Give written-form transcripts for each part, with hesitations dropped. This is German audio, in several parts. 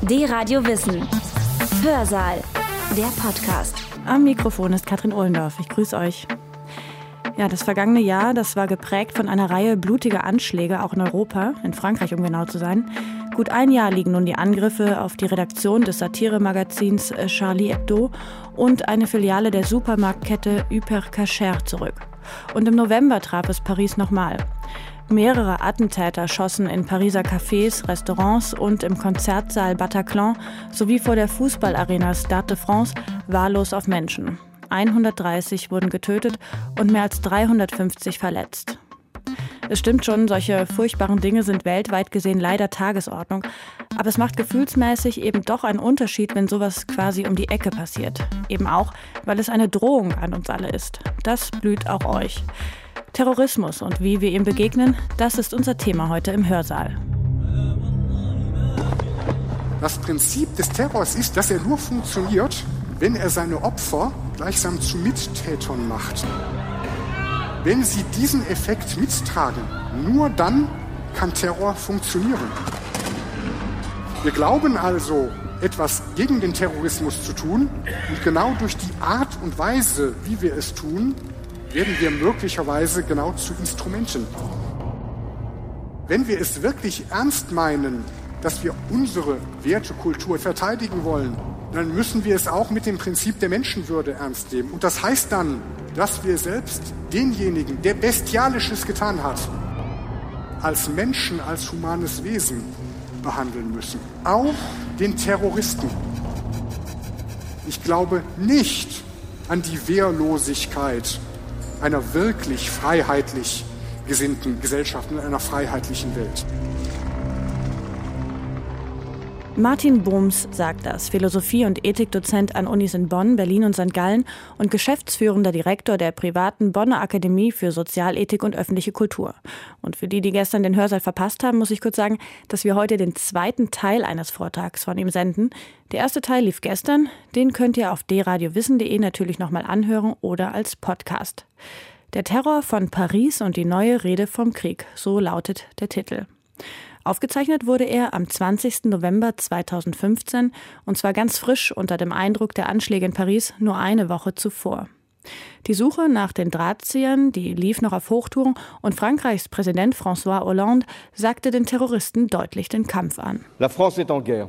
D-Radio Wissen. Hörsaal. Der Podcast. Am Mikrofon ist Katrin Ohlendorf. Ich grüße euch. Ja, das vergangene Jahr, das war geprägt von einer Reihe blutiger Anschläge, auch in Europa, in Frankreich, um genau zu sein. Gut ein Jahr liegen nun die Angriffe auf die Redaktion des Satiremagazins Charlie Hebdo und eine Filiale der Supermarktkette Hypercacher zurück. Und im November traf es Paris nochmal. Mehrere Attentäter schossen in Pariser Cafés, Restaurants und im Konzertsaal Bataclan sowie vor der Fußballarena Stade de France wahllos auf Menschen. 130 wurden getötet und mehr als 350 verletzt. Es stimmt schon, solche furchtbaren Dinge sind weltweit gesehen leider Tagesordnung. Aber es macht gefühlsmäßig eben doch einen Unterschied, wenn sowas quasi um die Ecke passiert. Eben auch, weil es eine Drohung an uns alle ist. Das blüht auch euch. Terrorismus und wie wir ihm begegnen, das ist unser Thema heute im Hörsaal. Das Prinzip des Terrors ist, dass er nur funktioniert, wenn er seine Opfer gleichsam zu Mittätern macht. Wenn sie diesen Effekt mittragen, nur dann kann Terror funktionieren. Wir glauben also, etwas gegen den Terrorismus zu tun, und genau durch die Art und Weise, wie wir es tun, werden wir möglicherweise genau zu Instrumenten. Wenn wir es wirklich ernst meinen, dass wir unsere Wertekultur verteidigen wollen, dann müssen wir es auch mit dem Prinzip der Menschenwürde ernst nehmen. Und das heißt dann, dass wir selbst denjenigen, der Bestialisches getan hat, als Menschen, als humanes Wesen behandeln müssen. Auch den Terroristen. Ich glaube nicht an die Wehrlosigkeit einer wirklich freiheitlich gesinnten Gesellschaft in einer freiheitlichen Welt. Martin Bohms sagt das, Philosophie- und Ethikdozent an Unis in Bonn, Berlin und St. Gallen und geschäftsführender Direktor der privaten Bonner Akademie für Sozialethik und öffentliche Kultur. Und für die gestern den Hörsaal verpasst haben, muss ich kurz sagen, dass wir heute den zweiten Teil eines Vortrags von ihm senden. Der erste Teil lief gestern, den könnt ihr auf dradiowissen.de natürlich nochmal anhören oder als Podcast. Der Terror von Paris und die neue Rede vom Krieg, so lautet der Titel. Aufgezeichnet wurde er am 20. November 2015 und zwar ganz frisch unter dem Eindruck der Anschläge in Paris nur eine Woche zuvor. Die Suche nach den Drahtziehern, die lief noch auf Hochtouren und Frankreichs Präsident François Hollande sagte den Terroristen deutlich den Kampf an. La France est en guerre.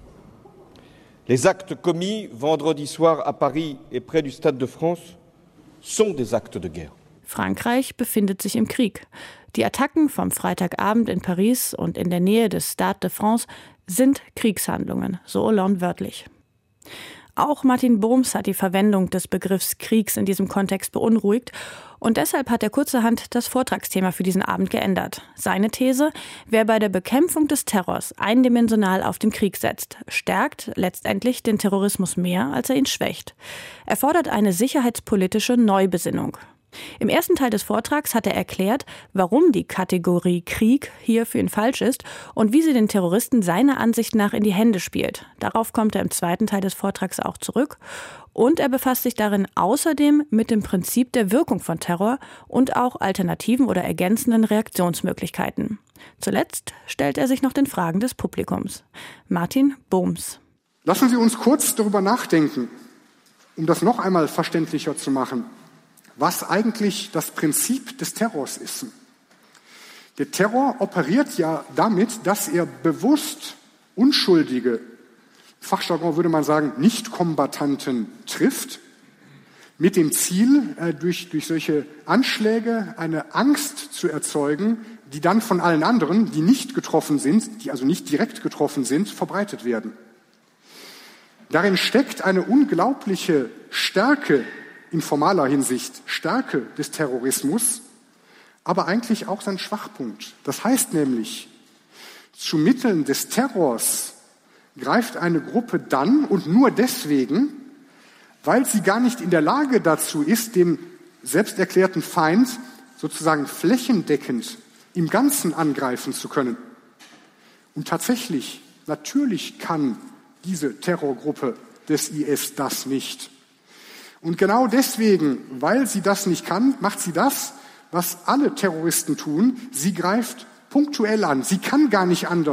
Les actes commis vendredi soir à Paris et près du Stade de France sont des actes de guerre. Frankreich befindet sich im Krieg. Die Attacken vom Freitagabend in Paris und in der Nähe des Stade de France sind Kriegshandlungen, so Hollande wörtlich. Auch Martin Bohms hat die Verwendung des Begriffs Kriegs in diesem Kontext beunruhigt und deshalb hat er kurzerhand das Vortragsthema für diesen Abend geändert. Seine These: Wer bei der Bekämpfung des Terrors eindimensional auf den Krieg setzt, stärkt letztendlich den Terrorismus mehr, als er ihn schwächt. Er fordert eine sicherheitspolitische Neubesinnung. Im ersten Teil des Vortrags hat er erklärt, warum die Kategorie Krieg hier für ihn falsch ist und wie sie den Terroristen seiner Ansicht nach in die Hände spielt. Darauf kommt er im zweiten Teil des Vortrags auch zurück. Und er befasst sich darin außerdem mit dem Prinzip der Wirkung von Terror und auch alternativen oder ergänzenden Reaktionsmöglichkeiten. Zuletzt stellt er sich noch den Fragen des Publikums. Martin Bohms. Lassen Sie uns kurz darüber nachdenken, um das noch einmal verständlicher zu machen, was eigentlich das Prinzip des Terrors ist. Der Terror operiert ja damit, dass er bewusst Unschuldige, Fachjargon würde man sagen, Nicht-Kombattanten trifft, mit dem Ziel, durch solche Anschläge eine Angst zu erzeugen, die dann von allen anderen, die nicht getroffen sind, die also nicht direkt getroffen sind, verbreitet werden. Darin steckt eine unglaubliche Stärke in formaler Hinsicht, Stärke des Terrorismus, aber eigentlich auch sein Schwachpunkt. Das heißt nämlich, zu Mitteln des Terrors greift eine Gruppe dann und nur deswegen, weil sie gar nicht in der Lage dazu ist, dem selbsterklärten Feind sozusagen flächendeckend im Ganzen angreifen zu können. Und tatsächlich, natürlich kann diese Terrorgruppe des IS das nicht. Und genau deswegen, weil sie das nicht kann, macht sie das, was alle Terroristen tun. Sie greift punktuell an. Sie kann gar nicht anders,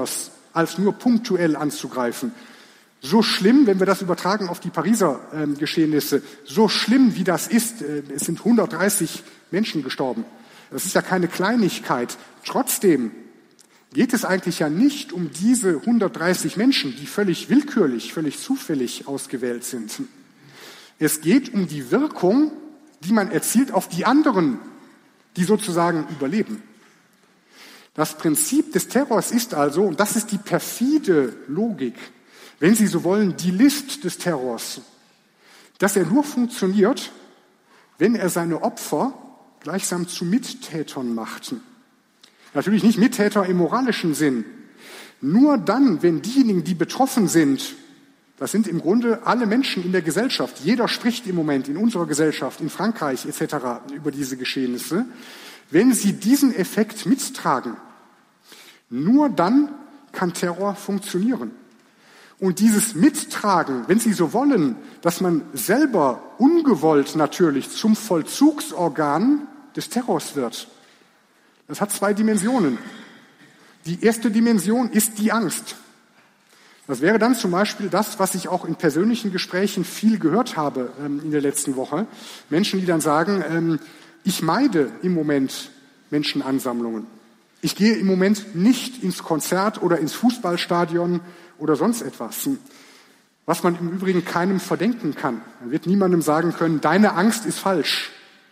als nur punktuell anzugreifen. So schlimm, wenn wir das übertragen auf die Pariser Geschehnisse, so schlimm wie das ist, es sind 130 Menschen gestorben. Das ist ja keine Kleinigkeit. Trotzdem geht es eigentlich ja nicht um diese 130 Menschen, die völlig willkürlich, völlig zufällig ausgewählt sind. Es geht um die Wirkung, die man erzielt auf die anderen, die sozusagen überleben. Das Prinzip des Terrors ist also, und das ist die perfide Logik, wenn Sie so wollen, die List des Terrors, dass er nur funktioniert, wenn er seine Opfer gleichsam zu Mittätern macht. Natürlich nicht Mittäter im moralischen Sinn. Nur dann, wenn diejenigen, die betroffen sind, das sind im Grunde alle Menschen in der Gesellschaft, jeder spricht im Moment in unserer Gesellschaft, in Frankreich etc. über diese Geschehnisse, wenn sie diesen Effekt mittragen, nur dann kann Terror funktionieren. Und dieses Mittragen, wenn Sie so wollen, dass man selber ungewollt natürlich zum Vollzugsorgan des Terrors wird, das hat zwei Dimensionen. Die erste Dimension ist die Angst. Das wäre dann zum Beispiel das, was ich auch in persönlichen Gesprächen viel gehört habe in der letzten Woche. Menschen, die dann sagen, ich meide im Moment Menschenansammlungen. Ich gehe im Moment nicht ins Konzert oder ins Fußballstadion oder sonst etwas, was man im Übrigen keinem verdenken kann. Man wird niemandem sagen können, deine Angst ist falsch.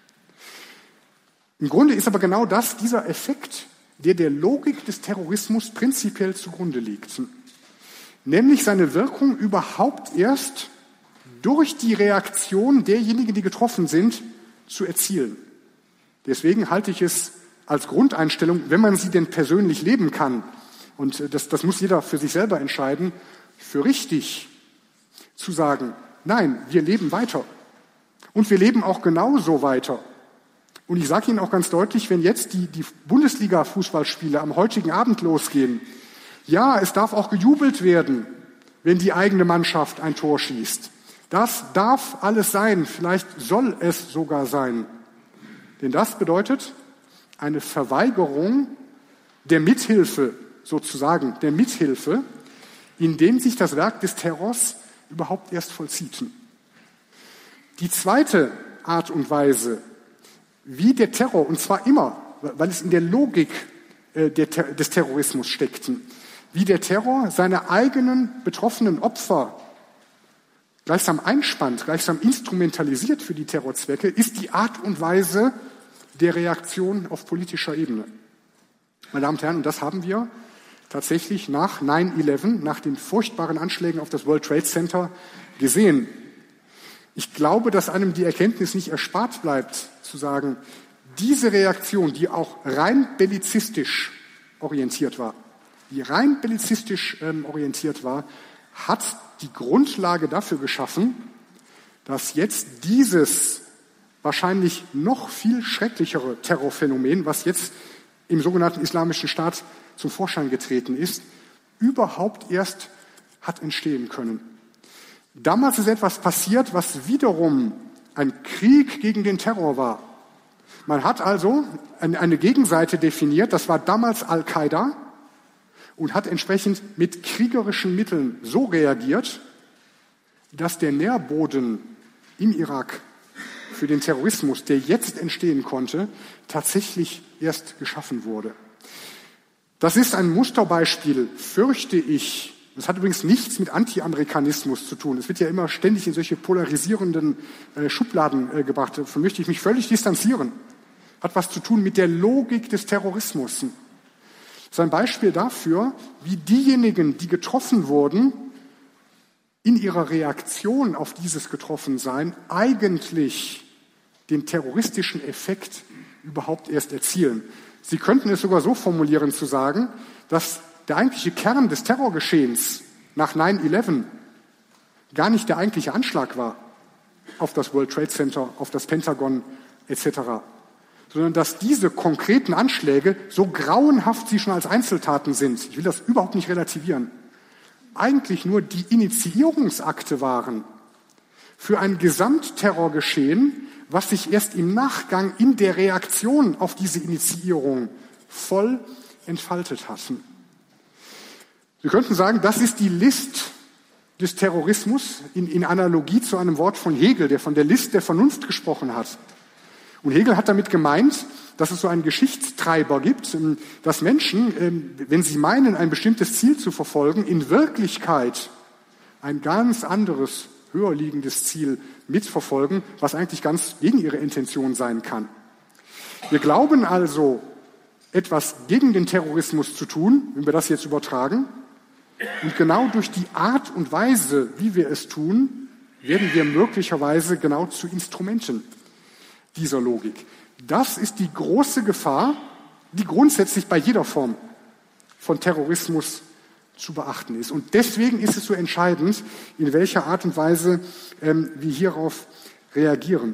Im Grunde ist aber genau das dieser Effekt, der Logik des Terrorismus prinzipiell zugrunde liegt. Nämlich seine Wirkung überhaupt erst durch die Reaktion derjenigen, die getroffen sind, zu erzielen. Deswegen halte ich es als Grundeinstellung, wenn man sie denn persönlich leben kann, und das muss jeder für sich selber entscheiden, für richtig zu sagen, nein, wir leben weiter. Und wir leben auch genauso weiter. Und ich sage Ihnen auch ganz deutlich, wenn jetzt die Bundesliga-Fußballspiele am heutigen Abend losgehen, ja, es darf auch gejubelt werden, wenn die eigene Mannschaft ein Tor schießt. Das darf alles sein, vielleicht soll es sogar sein. Denn das bedeutet eine Verweigerung der Mithilfe, sozusagen der Mithilfe, indem sich das Werk des Terrors überhaupt erst vollzieht. Die zweite Art und Weise, wie der Terror, und zwar immer, weil es in der Logik des Terrorismus steckt, wie der Terror seine eigenen betroffenen Opfer gleichsam einspannt, gleichsam instrumentalisiert für die Terrorzwecke, ist die Art und Weise der Reaktion auf politischer Ebene. Meine Damen und Herren, und das haben wir tatsächlich nach 9/11, nach den furchtbaren Anschlägen auf das World Trade Center gesehen. Ich glaube, dass einem die Erkenntnis nicht erspart bleibt, zu sagen, diese Reaktion, die auch rein bellizistisch orientiert war, hat die Grundlage dafür geschaffen, dass jetzt dieses wahrscheinlich noch viel schrecklichere Terrorphänomen, was jetzt im sogenannten Islamischen Staat zum Vorschein getreten ist, überhaupt erst hat entstehen können. Damals ist etwas passiert, was wiederum ein Krieg gegen den Terror war. Man hat also eine Gegenseite definiert, das war damals Al-Qaida, und hat entsprechend mit kriegerischen Mitteln so reagiert, dass der Nährboden im Irak für den Terrorismus, der jetzt entstehen konnte, tatsächlich erst geschaffen wurde. Das ist ein Musterbeispiel, fürchte ich. Das hat übrigens nichts mit Anti-Amerikanismus zu tun. Es wird ja immer ständig in solche polarisierenden Schubladen gebracht. Davon möchte ich mich völlig distanzieren. Hat was zu tun mit der Logik des Terrorismus. Das ist ein Beispiel dafür, wie diejenigen, die getroffen wurden, in ihrer Reaktion auf dieses Getroffensein eigentlich den terroristischen Effekt überhaupt erst erzielen. Sie könnten es sogar so formulieren, zu sagen, dass der eigentliche Kern des Terrorgeschehens nach 9/11 gar nicht der eigentliche Anschlag war auf das World Trade Center, auf das Pentagon etc., sondern dass diese konkreten Anschläge, so grauenhaft sie schon als Einzeltaten sind, ich will das überhaupt nicht relativieren, eigentlich nur die Initiierungsakte waren für ein Gesamtterrorgeschehen, was sich erst im Nachgang in der Reaktion auf diese Initiierung voll entfaltet hat. Sie könnten sagen, das ist die List des Terrorismus in Analogie zu einem Wort von Hegel, der von der List der Vernunft gesprochen hat. Und Hegel hat damit gemeint, dass es so einen Geschichtstreiber gibt, dass Menschen, wenn sie meinen, ein bestimmtes Ziel zu verfolgen, in Wirklichkeit ein ganz anderes, höher liegendes Ziel mitverfolgen, was eigentlich ganz gegen ihre Intention sein kann. Wir glauben also, etwas gegen den Terrorismus zu tun, wenn wir das jetzt übertragen. Und genau durch die Art und Weise, wie wir es tun, werden wir möglicherweise genau zu Instrumenten dieser Logik. Das ist die große Gefahr, die grundsätzlich bei jeder Form von Terrorismus zu beachten ist. Und deswegen ist es so entscheidend, in welcher Art und Weise wir hierauf reagieren.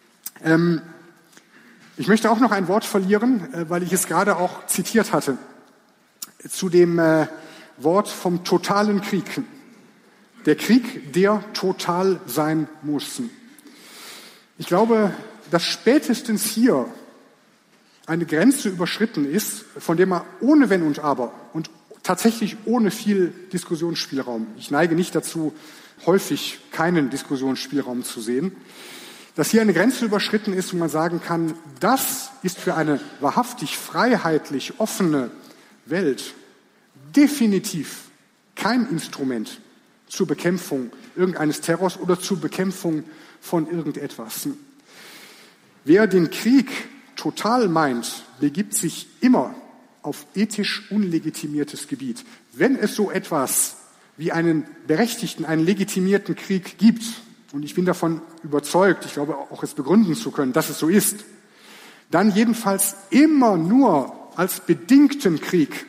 Ich möchte auch noch ein Wort verlieren, weil ich es gerade auch zitiert hatte, zu dem Wort vom totalen Krieg. Der Krieg, der total sein muss. Ich glaube, dass spätestens hier eine Grenze überschritten ist, von der man ohne Wenn und Aber und tatsächlich ohne viel Diskussionsspielraum, ich neige nicht dazu, häufig keinen Diskussionsspielraum zu sehen, dass hier eine Grenze überschritten ist, wo man sagen kann, das ist für eine wahrhaftig freiheitlich offene Welt definitiv kein Instrument zur Bekämpfung irgendeines Terrors oder zur Bekämpfung von irgendetwas. Wer den Krieg total meint, begibt sich immer auf ethisch unlegitimiertes Gebiet. Wenn es so etwas wie einen berechtigten, einen legitimierten Krieg gibt, und ich bin davon überzeugt, ich glaube auch es begründen zu können, dass es so ist, dann jedenfalls immer nur als bedingten Krieg,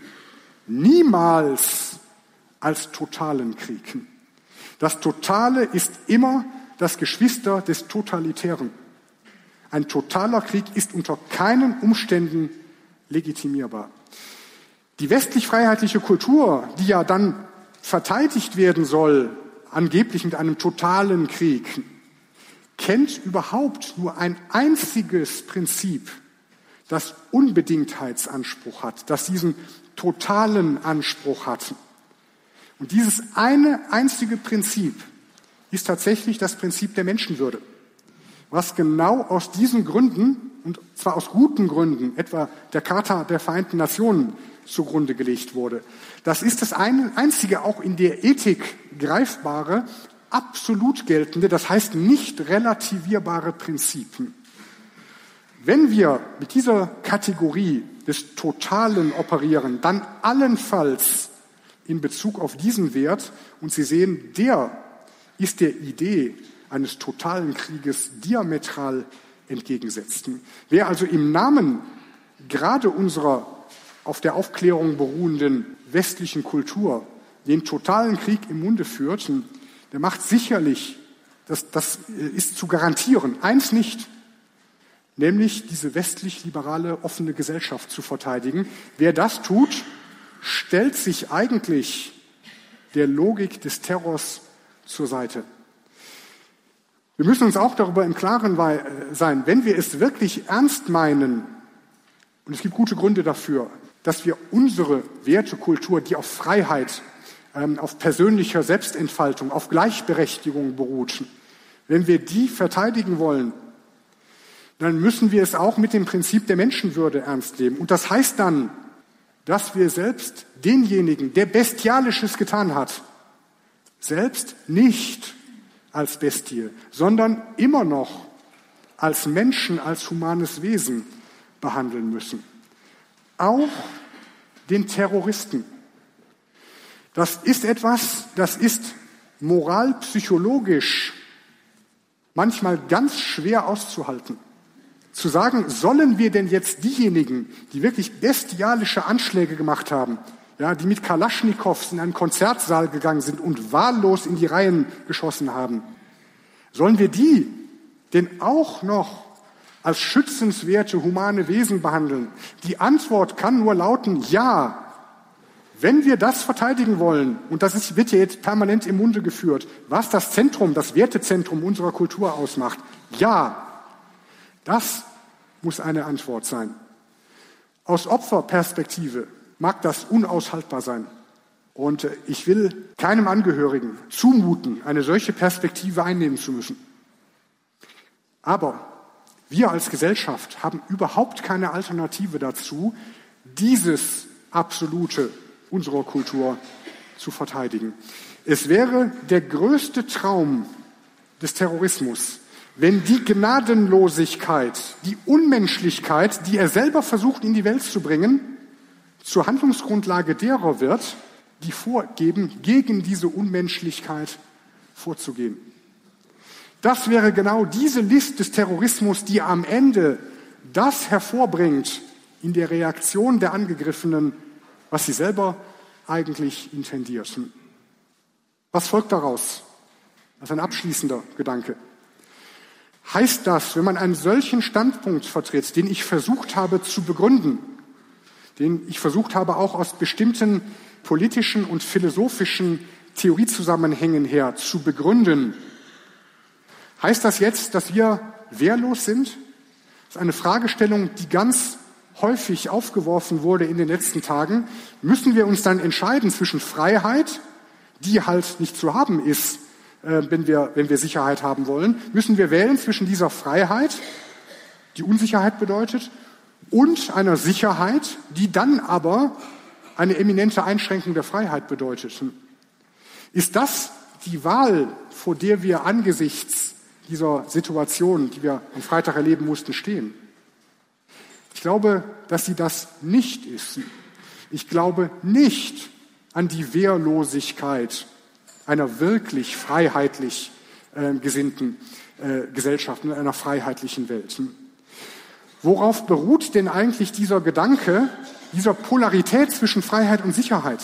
niemals als totalen Krieg. Das Totale ist immer das Geschwister des Totalitären. Ein totaler Krieg ist unter keinen Umständen legitimierbar. Die westlich-freiheitliche Kultur, die ja dann verteidigt werden soll, angeblich mit einem totalen Krieg, kennt überhaupt nur ein einziges Prinzip, das Unbedingtheitsanspruch hat, das diesen totalen Anspruch hat. Und dieses eine einzige Prinzip ist tatsächlich das Prinzip der Menschenwürde, was genau aus diesen Gründen, und zwar aus guten Gründen, etwa der Charta der Vereinten Nationen, zugrunde gelegt wurde. Das ist das einzige auch in der Ethik greifbare, absolut geltende, das heißt nicht relativierbare Prinzip. Wenn wir mit dieser Kategorie des Totalen operieren, dann allenfalls in Bezug auf diesen Wert, und Sie sehen, der ist der Idee eines totalen Krieges diametral entgegensetzt. Wer also im Namen gerade unserer auf der Aufklärung beruhenden westlichen Kultur den totalen Krieg im Munde führt, der macht sicherlich, das ist zu garantieren, eins nicht, nämlich diese westlich-liberale offene Gesellschaft zu verteidigen. Wer das tut, stellt sich eigentlich der Logik des Terrors zur Seite. Wir müssen uns auch darüber im Klaren sein, wenn wir es wirklich ernst meinen, und es gibt gute Gründe dafür, dass wir unsere Wertekultur, die auf Freiheit, auf persönlicher Selbstentfaltung, auf Gleichberechtigung beruht, wenn wir die verteidigen wollen, dann müssen wir es auch mit dem Prinzip der Menschenwürde ernst nehmen. Und das heißt dann, dass wir selbst denjenigen, der Bestialisches getan hat, selbst nicht als Bestie, sondern immer noch als Menschen, als humanes Wesen behandeln müssen. Auch den Terroristen. Das ist etwas, das ist moralpsychologisch manchmal ganz schwer auszuhalten. Zu sagen, sollen wir denn jetzt diejenigen, die wirklich bestialische Anschläge gemacht haben, ja, die mit Kalaschnikows in einen Konzertsaal gegangen sind und wahllos in die Reihen geschossen haben, sollen wir die denn auch noch als schützenswerte, humane Wesen behandeln? Die Antwort kann nur lauten, ja. Wenn wir das verteidigen wollen, und das wird ja jetzt permanent im Munde geführt, was das Zentrum, das Wertezentrum unserer Kultur ausmacht, ja, das muss eine Antwort sein. Aus Opferperspektive mag das unaushaltbar sein. Und ich will keinem Angehörigen zumuten, eine solche Perspektive einnehmen zu müssen. Aber wir als Gesellschaft haben überhaupt keine Alternative dazu, dieses Absolute unserer Kultur zu verteidigen. Es wäre der größte Traum des Terrorismus, wenn die Gnadenlosigkeit, die Unmenschlichkeit, die er selber versucht in die Welt zu bringen, zur Handlungsgrundlage derer wird, die vorgeben, gegen diese Unmenschlichkeit vorzugehen. Das wäre genau diese List des Terrorismus, die am Ende das hervorbringt in der Reaktion der Angegriffenen, was sie selber eigentlich intendierten. Was folgt daraus? Das ist ein abschließender Gedanke. Heißt das, wenn man einen solchen Standpunkt vertritt, den ich versucht habe zu begründen, den ich versucht habe auch aus bestimmten politischen und philosophischen Theoriezusammenhängen her zu begründen, heißt das jetzt, dass wir wehrlos sind? Das ist eine Fragestellung, die ganz häufig aufgeworfen wurde in den letzten Tagen. Müssen wir uns dann entscheiden zwischen Freiheit, die halt nicht zu haben ist, wenn wir Sicherheit haben wollen? Müssen wir wählen zwischen dieser Freiheit, die Unsicherheit bedeutet, und einer Sicherheit, die dann aber eine eminente Einschränkung der Freiheit bedeutet? Ist das die Wahl, vor der wir angesichts dieser Situation, die wir am Freitag erleben mussten, stehen? Ich glaube, dass sie das nicht ist. Ich glaube nicht an die Wehrlosigkeit einer wirklich freiheitlich gesinnten Gesellschaft, in einer freiheitlichen Welt. Worauf beruht denn eigentlich dieser Gedanke, dieser Polarität zwischen Freiheit und Sicherheit?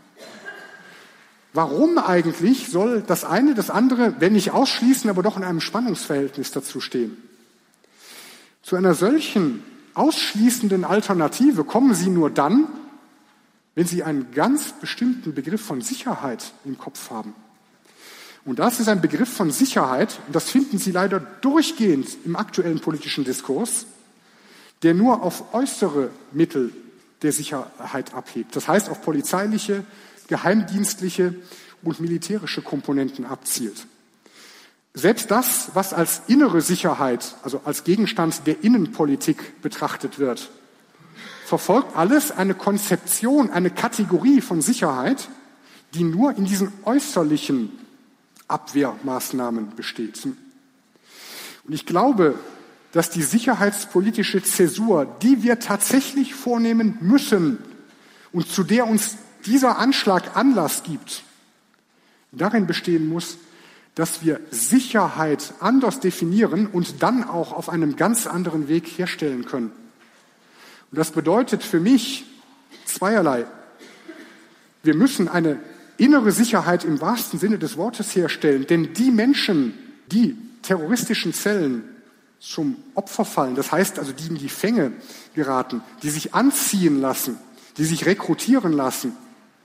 Warum eigentlich soll das eine, das andere, wenn nicht ausschließen, aber doch in einem Spannungsverhältnis dazu stehen? Zu einer solchen ausschließenden Alternative kommen Sie nur dann, wenn Sie einen ganz bestimmten Begriff von Sicherheit im Kopf haben. Und das ist ein Begriff von Sicherheit, und das finden Sie leider durchgehend im aktuellen politischen Diskurs, der nur auf äußere Mittel der Sicherheit abhebt. Das heißt, auf polizeiliche, geheimdienstliche und militärische Komponenten abzielt. Selbst das, was als innere Sicherheit, also als Gegenstand der Innenpolitik betrachtet wird, verfolgt alles eine Konzeption, eine Kategorie von Sicherheit, die nur in diesen äußerlichen Abwehrmaßnahmen besteht. Und ich glaube, dass die sicherheitspolitische Zäsur, die wir tatsächlich vornehmen müssen und zu der uns dieser Anschlag Anlass gibt, darin bestehen muss, dass wir Sicherheit anders definieren und dann auch auf einem ganz anderen Weg herstellen können. Und das bedeutet für mich zweierlei. Wir müssen eine innere Sicherheit im wahrsten Sinne des Wortes herstellen, denn die Menschen, die terroristischen Zellen zum Opfer fallen, das heißt also, die in die Fänge geraten, die sich anziehen lassen, die sich rekrutieren lassen,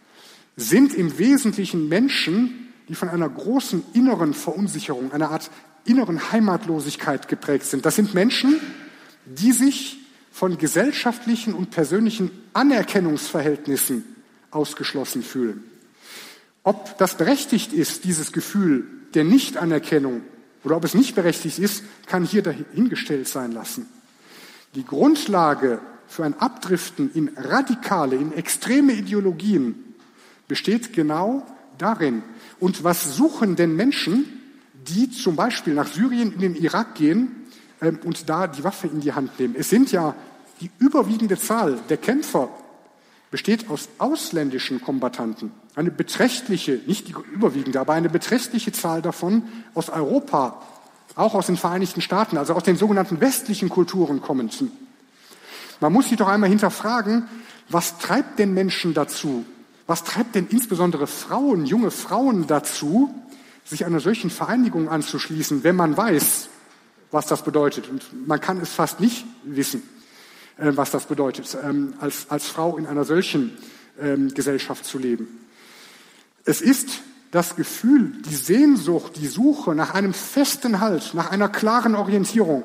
sind im Wesentlichen Menschen, die von einer großen inneren Verunsicherung, einer Art inneren Heimatlosigkeit geprägt sind. Das sind Menschen, die sich von gesellschaftlichen und persönlichen Anerkennungsverhältnissen ausgeschlossen fühlen. Ob das berechtigt ist, dieses Gefühl der Nichtanerkennung, oder ob es nicht berechtigt ist, kann hier dahingestellt sein lassen. Die Grundlage für ein Abdriften in radikale, in extreme Ideologien besteht genau darin. Und was suchen denn Menschen, die zum Beispiel nach Syrien, in den Irak gehen und da die Waffe in die Hand nehmen? Es sind ja die überwiegende Zahl der Kämpfer besteht aus ausländischen Kombattanten. Eine beträchtliche, nicht die überwiegende, aber eine beträchtliche Zahl davon aus Europa, auch aus den Vereinigten Staaten, also aus den sogenannten westlichen Kulturen kommend. Man muss sich doch einmal hinterfragen, was treibt denn Menschen dazu? Was treibt denn insbesondere Frauen, junge Frauen dazu, sich einer solchen Vereinigung anzuschließen, wenn man weiß, was das bedeutet? Und man kann es fast nicht wissen, was das bedeutet, als Frau in einer solchen Gesellschaft zu leben. Es ist das Gefühl, die Sehnsucht, die Suche nach einem festen Halt, nach einer klaren Orientierung.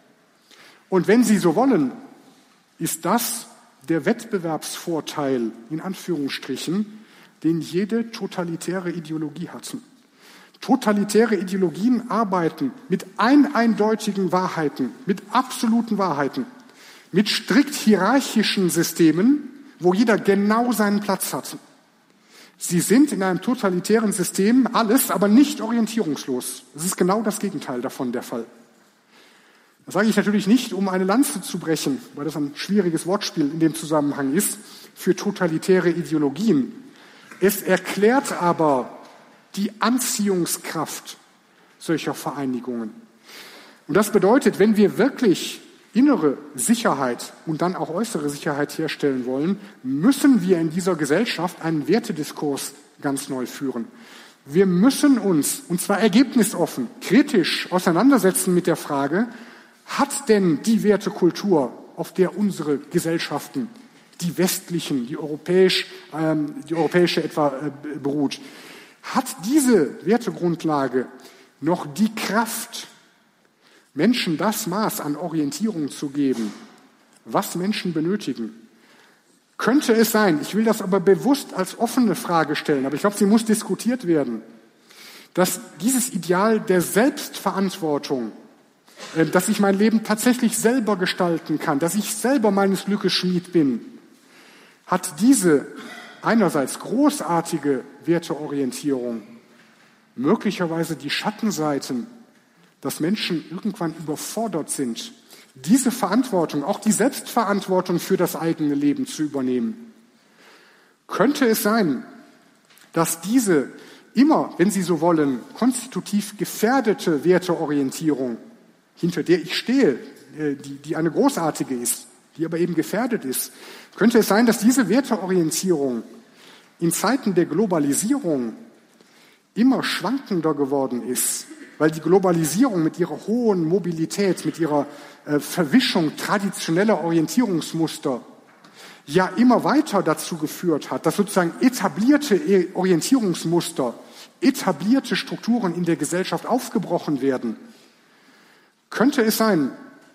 Und wenn Sie so wollen, ist das der Wettbewerbsvorteil, in Anführungsstrichen, den jede totalitäre Ideologie hat. Totalitäre Ideologien arbeiten mit eindeutigen Wahrheiten, mit absoluten Wahrheiten, mit strikt hierarchischen Systemen, wo jeder genau seinen Platz hat. Sie sind in einem totalitären System alles, aber nicht orientierungslos. Es ist genau das Gegenteil davon der Fall. Das sage ich natürlich nicht, um eine Lanze zu brechen, weil das ein schwieriges Wortspiel in dem Zusammenhang ist, für totalitäre Ideologien. Es erklärt aber die Anziehungskraft solcher Vereinigungen. Und das bedeutet, wenn wir wirklich innere Sicherheit und dann auch äußere Sicherheit herstellen wollen, müssen wir in dieser Gesellschaft einen Wertediskurs ganz neu führen. Wir müssen uns, und zwar ergebnisoffen, kritisch auseinandersetzen mit der Frage, hat denn die Wertekultur, auf der unsere Gesellschaften, die westlichen, die europäische etwa beruht, hat diese Wertegrundlage noch die Kraft, Menschen das Maß an Orientierung zu geben, was Menschen benötigen? Könnte es sein, ich will das aber bewusst als offene Frage stellen, aber ich glaube, sie muss diskutiert werden, dass dieses Ideal der Selbstverantwortung, dass ich mein Leben tatsächlich selber gestalten kann, dass ich selber meines Glückes Schmied bin, hat diese einerseits großartige Werteorientierung möglicherweise die Schattenseiten, dass Menschen irgendwann überfordert sind, diese Verantwortung, auch die Selbstverantwortung für das eigene Leben zu übernehmen. Könnte es sein, dass diese immer, wenn Sie so wollen, konstitutiv gefährdete Werteorientierung, hinter der ich stehe, die eine großartige ist, die aber eben gefährdet ist, könnte es sein, dass diese Werteorientierung in Zeiten der Globalisierung immer schwankender geworden ist, weil die Globalisierung mit ihrer hohen Mobilität, mit ihrer Verwischung traditioneller Orientierungsmuster ja immer weiter dazu geführt hat, dass sozusagen etablierte Orientierungsmuster, etablierte Strukturen in der Gesellschaft aufgebrochen werden. Könnte es sein,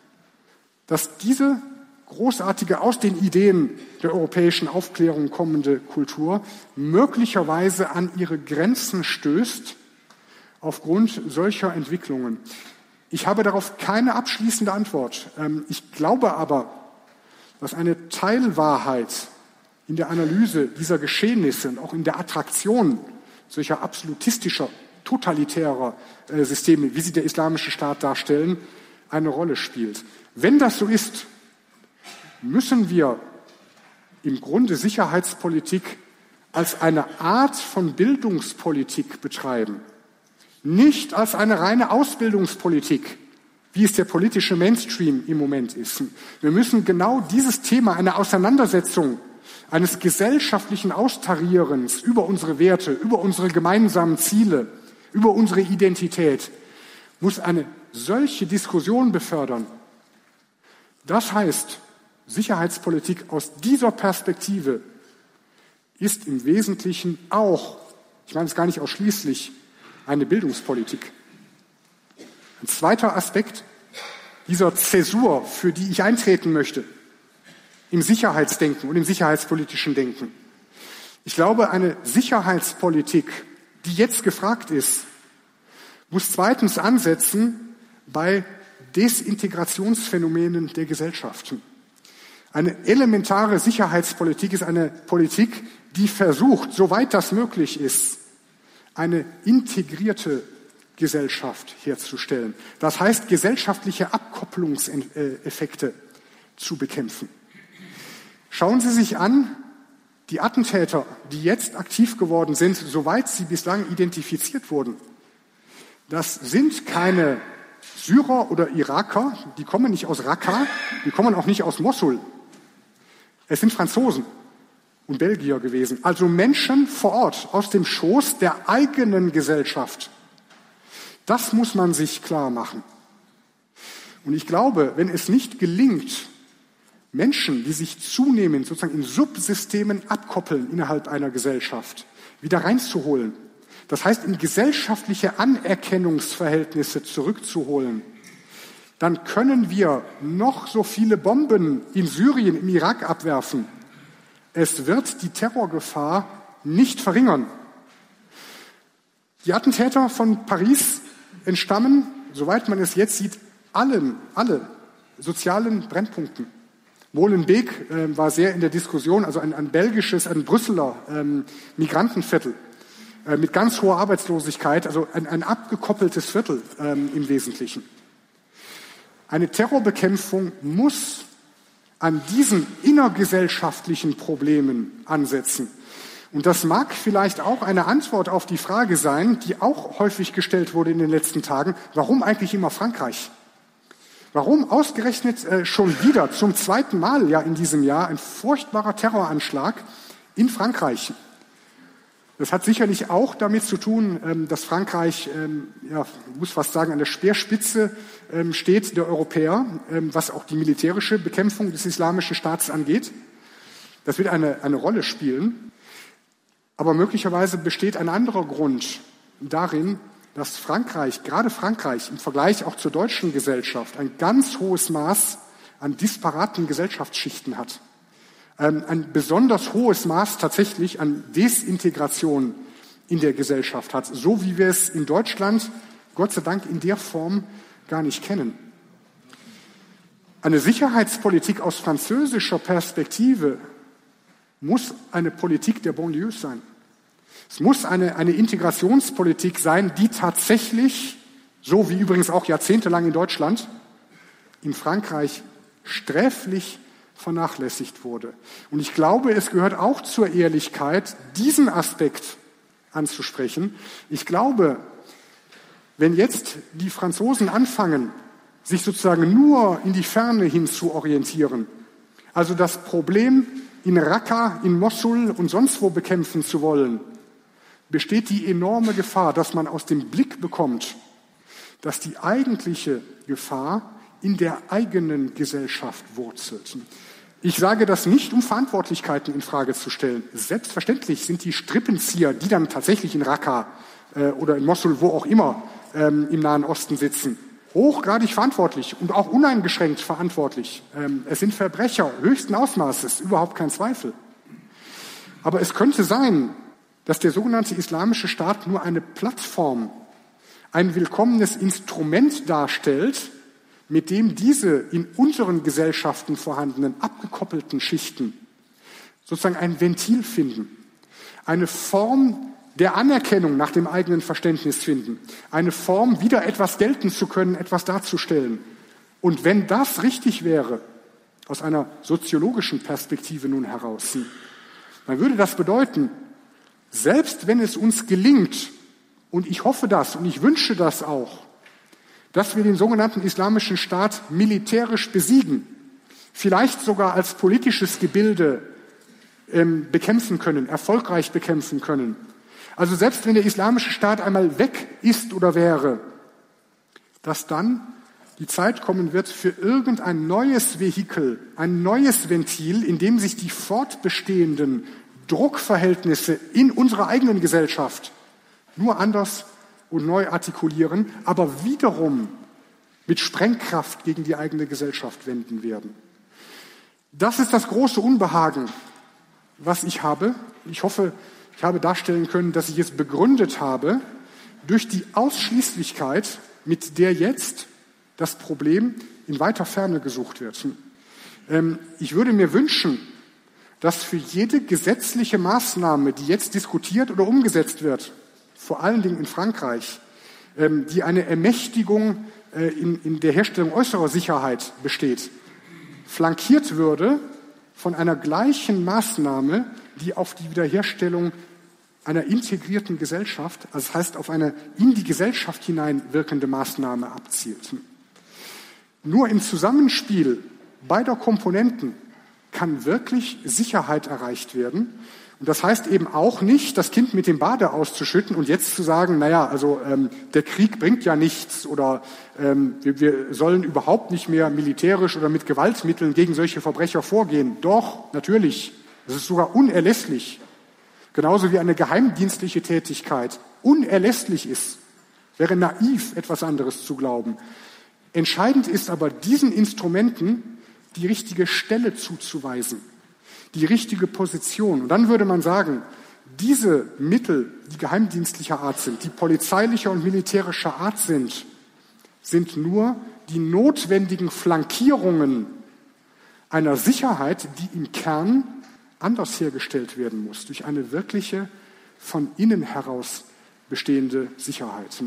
dass diese großartige, aus den Ideen der europäischen Aufklärung kommende Kultur möglicherweise an ihre Grenzen stößt aufgrund solcher Entwicklungen? Ich habe darauf keine abschließende Antwort. Ich glaube aber, dass eine Teilwahrheit in der Analyse dieser Geschehnisse und auch in der Attraktion solcher absolutistischer, totalitärer Systeme, wie sie der Islamische Staat darstellen, eine Rolle spielt. Wenn das so ist, müssen wir im Grunde Sicherheitspolitik als eine Art von Bildungspolitik betreiben. Nicht als eine reine Ausbildungspolitik, wie es der politische Mainstream im Moment ist. Wir müssen genau dieses Thema, eine Auseinandersetzung, eines gesellschaftlichen Austarierens über unsere Werte, über unsere gemeinsamen Ziele, über unsere Identität, muss eine solche Diskussion befördern. Das heißt, Sicherheitspolitik aus dieser Perspektive ist im Wesentlichen auch, ich meine es gar nicht ausschließlich, eine Bildungspolitik. Ein zweiter Aspekt dieser Zäsur, für die ich eintreten möchte, im Sicherheitsdenken und im sicherheitspolitischen Denken. Ich glaube, eine Sicherheitspolitik, die jetzt gefragt ist, muss zweitens ansetzen bei Desintegrationsphänomenen der Gesellschaften. Eine elementare Sicherheitspolitik ist eine Politik, die versucht, soweit das möglich ist, eine integrierte Gesellschaft herzustellen. Das heißt, gesellschaftliche Abkopplungseffekte zu bekämpfen. Schauen Sie sich an, die Attentäter, die jetzt aktiv geworden sind, soweit sie bislang identifiziert wurden. Das sind keine Syrer oder Iraker, die kommen nicht aus Raqqa, die kommen auch nicht aus Mosul. Es sind Franzosen und Belgier gewesen, also Menschen vor Ort aus dem Schoß der eigenen Gesellschaft. Das muss man sich klar machen. Und ich glaube, wenn es nicht gelingt, Menschen, die sich zunehmend sozusagen in Subsystemen abkoppeln innerhalb einer Gesellschaft, wieder reinzuholen, das heißt in gesellschaftliche Anerkennungsverhältnisse zurückzuholen, dann können wir noch so viele Bomben in Syrien, im Irak abwerfen. Es wird die Terrorgefahr nicht verringern. Die Attentäter von Paris entstammen, soweit man es jetzt sieht, alle sozialen Brennpunkten. Molenbeek war sehr in der Diskussion, also ein Brüsseler Migrantenviertel mit ganz hoher Arbeitslosigkeit, also ein abgekoppeltes Viertel im Wesentlichen. Eine Terrorbekämpfung muss an diesen innergesellschaftlichen Problemen ansetzen. Und das mag vielleicht auch eine Antwort auf die Frage sein, die auch häufig gestellt wurde in den letzten Tagen, warum eigentlich immer Frankreich? Warum ausgerechnet schon wieder zum zweiten Mal ja in diesem Jahr ein furchtbarer Terroranschlag in Frankreich? Das hat sicherlich auch damit zu tun, dass Frankreich, muss fast sagen, an der Speerspitze steht der Europäer, was auch die militärische Bekämpfung des Islamischen Staats angeht. Das wird eine Rolle spielen. Aber möglicherweise besteht ein anderer Grund darin, dass Frankreich, gerade Frankreich im Vergleich auch zur deutschen Gesellschaft, ein ganz hohes Maß an disparaten Gesellschaftsschichten hat. Ein besonders hohes Maß tatsächlich an Desintegration in der Gesellschaft hat, so wie wir es in Deutschland, Gott sei Dank, in der Form gar nicht kennen. Eine Sicherheitspolitik aus französischer Perspektive muss eine Politik der Banlieues sein. Es muss eine Integrationspolitik sein, die tatsächlich, so wie übrigens auch jahrzehntelang in Deutschland, in Frankreich sträflich vernachlässigt wurde. Und ich glaube, es gehört auch zur Ehrlichkeit, diesen Aspekt anzusprechen. Ich glaube, wenn jetzt die Franzosen anfangen, sich sozusagen nur in die Ferne hin zu orientieren, also das Problem in Raqqa, in Mossul und sonst wo bekämpfen zu wollen, besteht die enorme Gefahr, dass man aus dem Blick bekommt, dass die eigentliche Gefahr in der eigenen Gesellschaft wurzelt. Ich sage das nicht, um Verantwortlichkeiten in Frage zu stellen. Selbstverständlich sind die Strippenzieher, die dann tatsächlich in Raqqa oder in Mossul, wo auch immer, im Nahen Osten sitzen, hochgradig verantwortlich und auch uneingeschränkt verantwortlich. Es sind Verbrecher höchsten Ausmaßes, überhaupt kein Zweifel. Aber es könnte sein, dass der sogenannte Islamische Staat nur eine Plattform, ein willkommenes Instrument darstellt, mit dem diese in unseren Gesellschaften vorhandenen abgekoppelten Schichten sozusagen ein Ventil finden, eine Form der Anerkennung nach dem eigenen Verständnis finden, eine Form, wieder etwas gelten zu können, etwas darzustellen. Und wenn das richtig wäre, aus einer soziologischen Perspektive nun heraus, dann würde das bedeuten, selbst wenn es uns gelingt, und ich hoffe das und ich wünsche das auch, dass wir den sogenannten Islamischen Staat militärisch besiegen, vielleicht sogar als politisches Gebilde bekämpfen können, erfolgreich bekämpfen können. Also selbst wenn der Islamische Staat einmal weg ist oder wäre, dass dann die Zeit kommen wird für irgendein neues Vehikel, ein neues Ventil, in dem sich die fortbestehenden Druckverhältnisse in unserer eigenen Gesellschaft nur anders und neu artikulieren, aber wiederum mit Sprengkraft gegen die eigene Gesellschaft wenden werden. Das ist das große Unbehagen, was ich habe. Ich hoffe, ich habe darstellen können, dass ich es begründet habe durch die Ausschließlichkeit, mit der jetzt das Problem in weiter Ferne gesucht wird. Ich würde mir wünschen, dass für jede gesetzliche Maßnahme, die jetzt diskutiert oder umgesetzt wird, vor allen Dingen in Frankreich, die eine Ermächtigung in der Herstellung äußerer Sicherheit besteht, flankiert würde von einer gleichen Maßnahme, die auf die Wiederherstellung einer integrierten Gesellschaft, also das heißt auf eine in die Gesellschaft hineinwirkende Maßnahme abzielt. Nur im Zusammenspiel beider Komponenten kann wirklich Sicherheit erreicht werden. Und das heißt eben auch nicht, das Kind mit dem Bade auszuschütten und jetzt zu sagen, der Krieg bringt ja nichts oder wir sollen überhaupt nicht mehr militärisch oder mit Gewaltmitteln gegen solche Verbrecher vorgehen. Doch, natürlich, das ist sogar unerlässlich. Genauso wie eine geheimdienstliche Tätigkeit unerlässlich ist. Wäre naiv, etwas anderes zu glauben. Entscheidend ist aber, diesen Instrumenten die richtige Stelle zuzuweisen, die richtige Position. Und dann würde man sagen, diese Mittel, die geheimdienstlicher Art sind, die polizeilicher und militärischer Art sind, sind nur die notwendigen Flankierungen einer Sicherheit, die im Kern anders hergestellt werden muss, durch eine wirkliche, von innen heraus bestehende Sicherheit.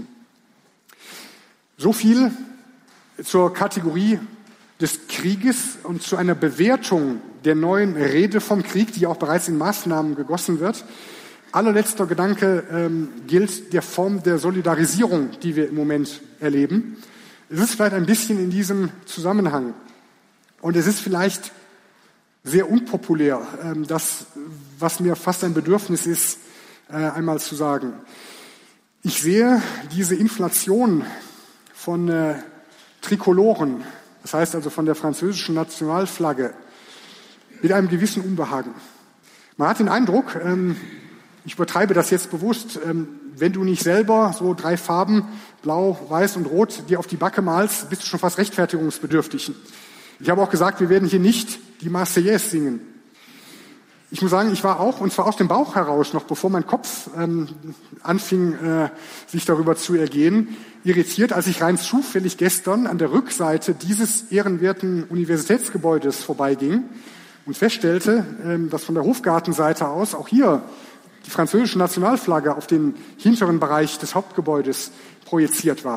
So viel zur Kategorie des Krieges und zu einer Bewertung der neuen Rede vom Krieg, die auch bereits in Maßnahmen gegossen wird. Allerletzter Gedanke gilt der Form der Solidarisierung, die wir im Moment erleben. Es ist vielleicht ein bisschen in diesem Zusammenhang und es ist vielleicht sehr unpopulär, das, was mir fast ein Bedürfnis ist, einmal zu sagen. Ich sehe diese Inflation von Trikoloren, das heißt also von der französischen Nationalflagge, mit einem gewissen Unbehagen. Man hat den Eindruck, ich übertreibe das jetzt bewusst, wenn du nicht selber so 3 Farben, blau, weiß und rot, dir auf die Backe malst, bist du schon fast rechtfertigungsbedürftig. Ich habe auch gesagt, wir werden hier nicht die Marseillaise singen. Ich muss sagen, ich war auch, und zwar aus dem Bauch heraus, noch bevor mein Kopf anfing, sich darüber zu ergehen, irritiert, als ich rein zufällig gestern an der Rückseite dieses ehrenwerten Universitätsgebäudes vorbeiging und feststellte, dass von der Hofgartenseite aus auch hier die französische Nationalflagge auf den hinteren Bereich des Hauptgebäudes projiziert war.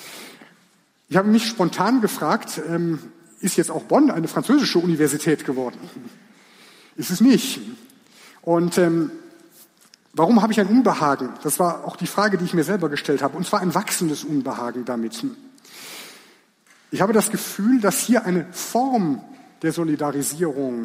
Ich habe mich spontan gefragt, ist jetzt auch Bonn eine französische Universität geworden? Ist es nicht. Und warum habe ich ein Unbehagen? Das war auch die Frage, die ich mir selber gestellt habe. Und zwar ein wachsendes Unbehagen damit. Ich habe das Gefühl, dass hier eine Form der Solidarisierung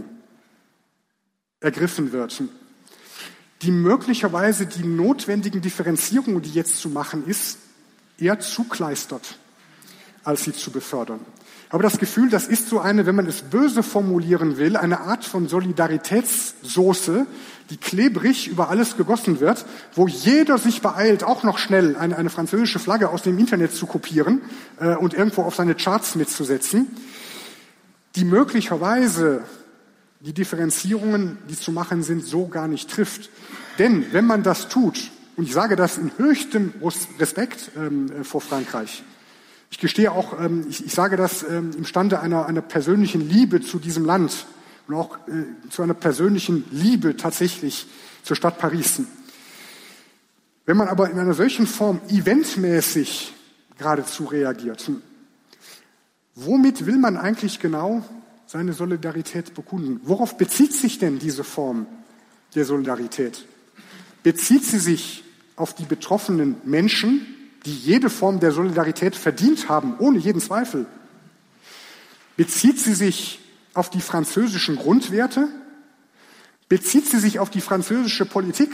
ergriffen wird, die möglicherweise die notwendigen Differenzierungen, die jetzt zu machen ist, eher zukleistert, als sie zu befördern. Ich habe das Gefühl, das ist so eine, wenn man es böse formulieren will, eine Art von Solidaritätssoße, die klebrig über alles gegossen wird, wo jeder sich beeilt, auch noch schnell eine französische Flagge aus dem Internet zu kopieren und irgendwo auf seine Charts mitzusetzen, die möglicherweise die Differenzierungen, die zu machen sind, so gar nicht trifft. Denn wenn man das tut, und ich sage das in höchstem Respekt vor Frankreich, ich gestehe auch, ich sage das im Stande einer persönlichen Liebe zu diesem Land und auch zu einer persönlichen Liebe tatsächlich zur Stadt Paris. Wenn man aber in einer solchen Form eventmäßig geradezu reagiert, womit will man eigentlich genau seine Solidarität bekunden? Worauf bezieht sich denn diese Form der Solidarität? Bezieht sie sich auf die betroffenen Menschen, die jede Form der Solidarität verdient haben, ohne jeden Zweifel? Bezieht sie sich auf die französischen Grundwerte? Bezieht sie sich auf die französische Politik?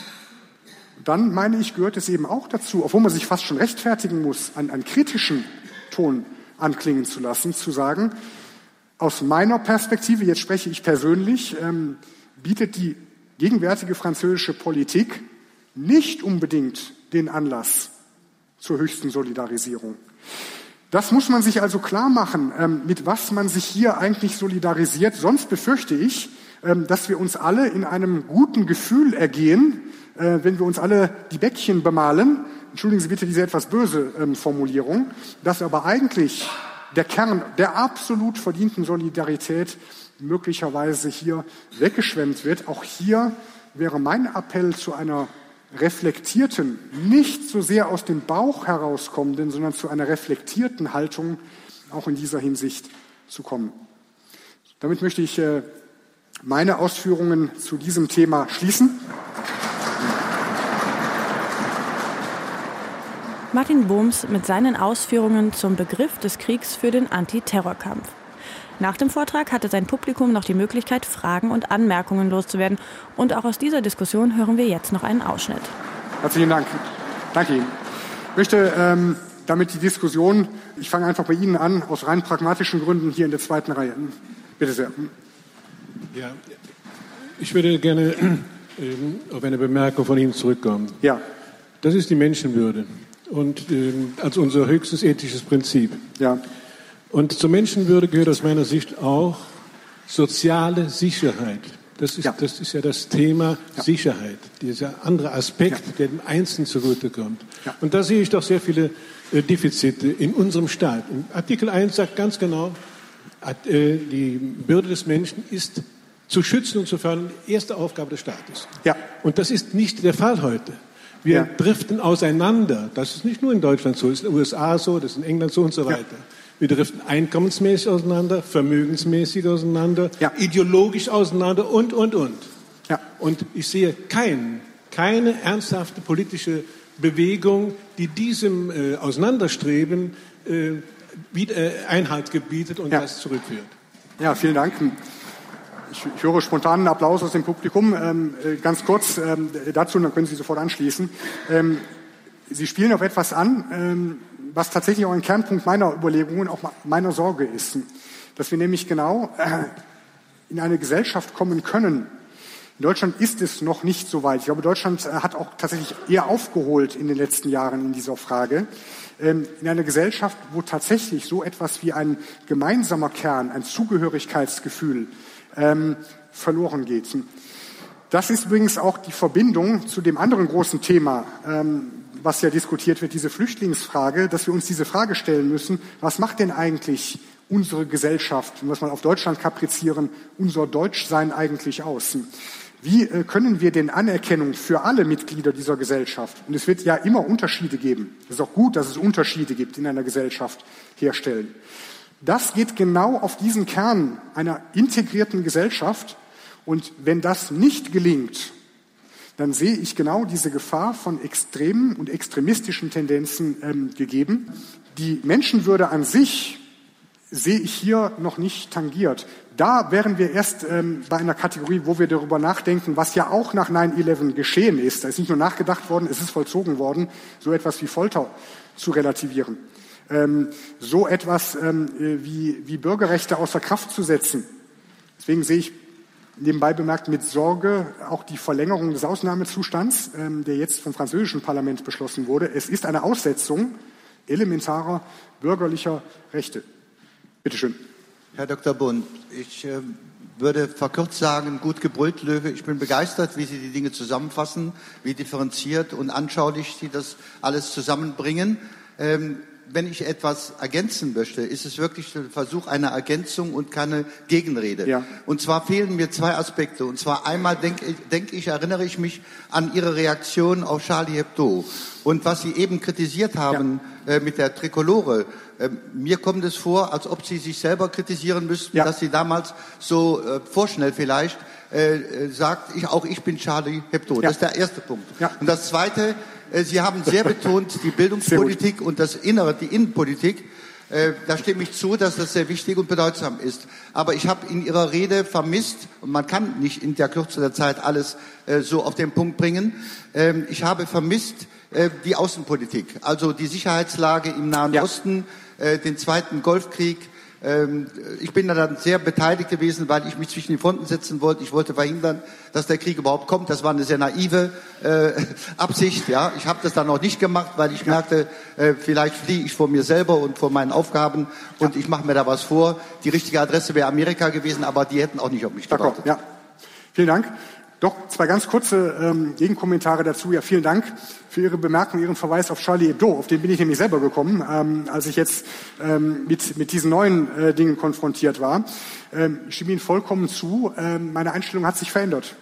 Dann, meine ich, gehört es eben auch dazu, obwohl man sich fast schon rechtfertigen muss, einen kritischen Ton anklingen zu lassen, zu sagen, aus meiner Perspektive, jetzt spreche ich persönlich, bietet die gegenwärtige französische Politik nicht unbedingt den Anlass zur höchsten Solidarisierung. Das muss man sich also klar machen, mit was man sich hier eigentlich solidarisiert. Sonst befürchte ich, dass wir uns alle in einem guten Gefühl ergehen, wenn wir uns alle die Bäckchen bemalen. Entschuldigen Sie bitte diese etwas böse Formulierung, dass aber eigentlich der Kern der absolut verdienten Solidarität möglicherweise hier weggeschwemmt wird. Auch hier wäre mein Appell zu einer reflektierten, nicht so sehr aus dem Bauch herauskommenden, sondern zu einer reflektierten Haltung auch in dieser Hinsicht zu kommen. Damit möchte ich meine Ausführungen zu diesem Thema schließen. Martin Bohms mit seinen Ausführungen zum Begriff des Kriegs für den Antiterrorkampf. Nach dem Vortrag hatte sein Publikum noch die Möglichkeit, Fragen und Anmerkungen loszuwerden. Und auch aus dieser Diskussion hören wir jetzt noch einen Ausschnitt. Herzlichen Dank. Danke Ihnen. Ich möchte damit die Diskussion, ich fange einfach bei Ihnen an, aus rein pragmatischen Gründen hier in der zweiten Reihe. Bitte sehr. Ja, ich würde gerne auf eine Bemerkung von Ihnen zurückkommen. Ja. Das ist die Menschenwürde und als unser höchstes ethisches Prinzip. Ja. Und zur Menschenwürde gehört aus meiner Sicht auch soziale Sicherheit. Das ist ja das Thema Sicherheit, dieser andere Aspekt, der dem Einzelnen zugutekommt. Ja. Und da sehe ich doch sehr viele Defizite in unserem Staat. Artikel 1 sagt ganz genau, die Würde des Menschen ist zu schützen und zu fördern, die erste Aufgabe des Staates. Ja. Und das ist nicht der Fall heute. Wir driften auseinander. Das ist nicht nur in Deutschland so, das ist in den USA so, das ist in England so und so weiter. Ja. Wir driften einkommensmäßig auseinander, vermögensmäßig auseinander, ideologisch auseinander und. Ja. Und ich sehe keine ernsthafte politische Bewegung, die diesem Auseinanderstreben wieder Einhalt gebietet und das zurückführt. Ja, vielen Dank. Ich höre spontanen Applaus aus dem Publikum. Ganz kurz dazu, dann können Sie sofort anschließen. Sie spielen auf etwas an, was tatsächlich auch ein Kernpunkt meiner Überlegungen, auch meiner Sorge ist. Dass wir nämlich genau in eine Gesellschaft kommen können. In Deutschland ist es noch nicht so weit. Ich glaube, Deutschland hat auch tatsächlich eher aufgeholt in den letzten Jahren in dieser Frage. In einer Gesellschaft, wo tatsächlich so etwas wie ein gemeinsamer Kern, ein Zugehörigkeitsgefühl verloren geht. Das ist übrigens auch die Verbindung zu dem anderen großen Thema, was ja diskutiert wird, diese Flüchtlingsfrage, dass wir uns diese Frage stellen müssen, was macht denn eigentlich unsere Gesellschaft, muss man auf Deutschland kaprizieren, unser Deutschsein eigentlich aus? Wie können wir denn Anerkennung für alle Mitglieder dieser Gesellschaft, und es wird ja immer Unterschiede geben, es ist auch gut, dass es Unterschiede gibt in einer Gesellschaft, herstellen? Das geht genau auf diesen Kern einer integrierten Gesellschaft. Und wenn das nicht gelingt, dann sehe ich genau diese Gefahr von extremen und extremistischen Tendenzen gegeben. Die Menschenwürde an sich sehe ich hier noch nicht tangiert. Da wären wir erst bei einer Kategorie, wo wir darüber nachdenken, was ja auch nach 9/11 geschehen ist. Da ist nicht nur nachgedacht worden, es ist vollzogen worden, so etwas wie Folter zu relativieren. So etwas wie Bürgerrechte außer Kraft zu setzen. Deswegen sehe ich nebenbei bemerkt mit Sorge auch die Verlängerung des Ausnahmezustands, der jetzt vom französischen Parlament beschlossen wurde. Es ist eine Aussetzung elementarer bürgerlicher Rechte. Bitte schön. Herr Dr. Bund, ich würde verkürzt sagen, gut gebrüllt, Löwe. Ich bin begeistert, wie Sie die Dinge zusammenfassen, wie differenziert und anschaulich Sie das alles zusammenbringen. Wenn ich etwas ergänzen möchte, ist es wirklich der Versuch einer Ergänzung und keine Gegenrede. Ja. Und zwar fehlen mir zwei Aspekte. Und zwar einmal erinnere ich mich an Ihre Reaktion auf Charlie Hebdo. Und was Sie eben kritisiert haben mit der Trikolore. Mir kommt es vor, als ob Sie sich selber kritisieren müssten, dass Sie damals so vorschnell vielleicht sagt, ich bin Charlie Hebdo. Ja. Das ist der erste Punkt. Ja. Und das Zweite, Sie haben sehr betont die Bildungspolitik und die Innenpolitik. Da stimme ich zu, dass das sehr wichtig und bedeutsam ist. Aber ich habe in Ihrer Rede vermisst, und man kann nicht in der Kürze der Zeit alles so auf den Punkt bringen, ich habe vermisst die Außenpolitik, also die Sicherheitslage im Nahen Osten, den Zweiten Golfkrieg. Ich bin da dann sehr beteiligt gewesen, weil ich mich zwischen die Fronten setzen wollte. Ich wollte verhindern, dass der Krieg überhaupt kommt. Das war eine sehr naive Absicht. Ja, ich habe das dann noch nicht gemacht, weil ich merkte, vielleicht fliehe ich vor mir selber und vor meinen Aufgaben und ich mache mir da was vor. Die richtige Adresse wäre Amerika gewesen, aber die hätten auch nicht auf mich gewartet. Ja, vielen Dank. Doch, zwei ganz kurze Gegenkommentare dazu. Ja, vielen Dank für Ihre Bemerkung, Ihren Verweis auf Charlie Hebdo. Auf den bin ich nämlich selber gekommen, als ich jetzt mit diesen neuen Dingen konfrontiert war. Ich stimme Ihnen vollkommen zu. Meine Einstellung hat sich verändert.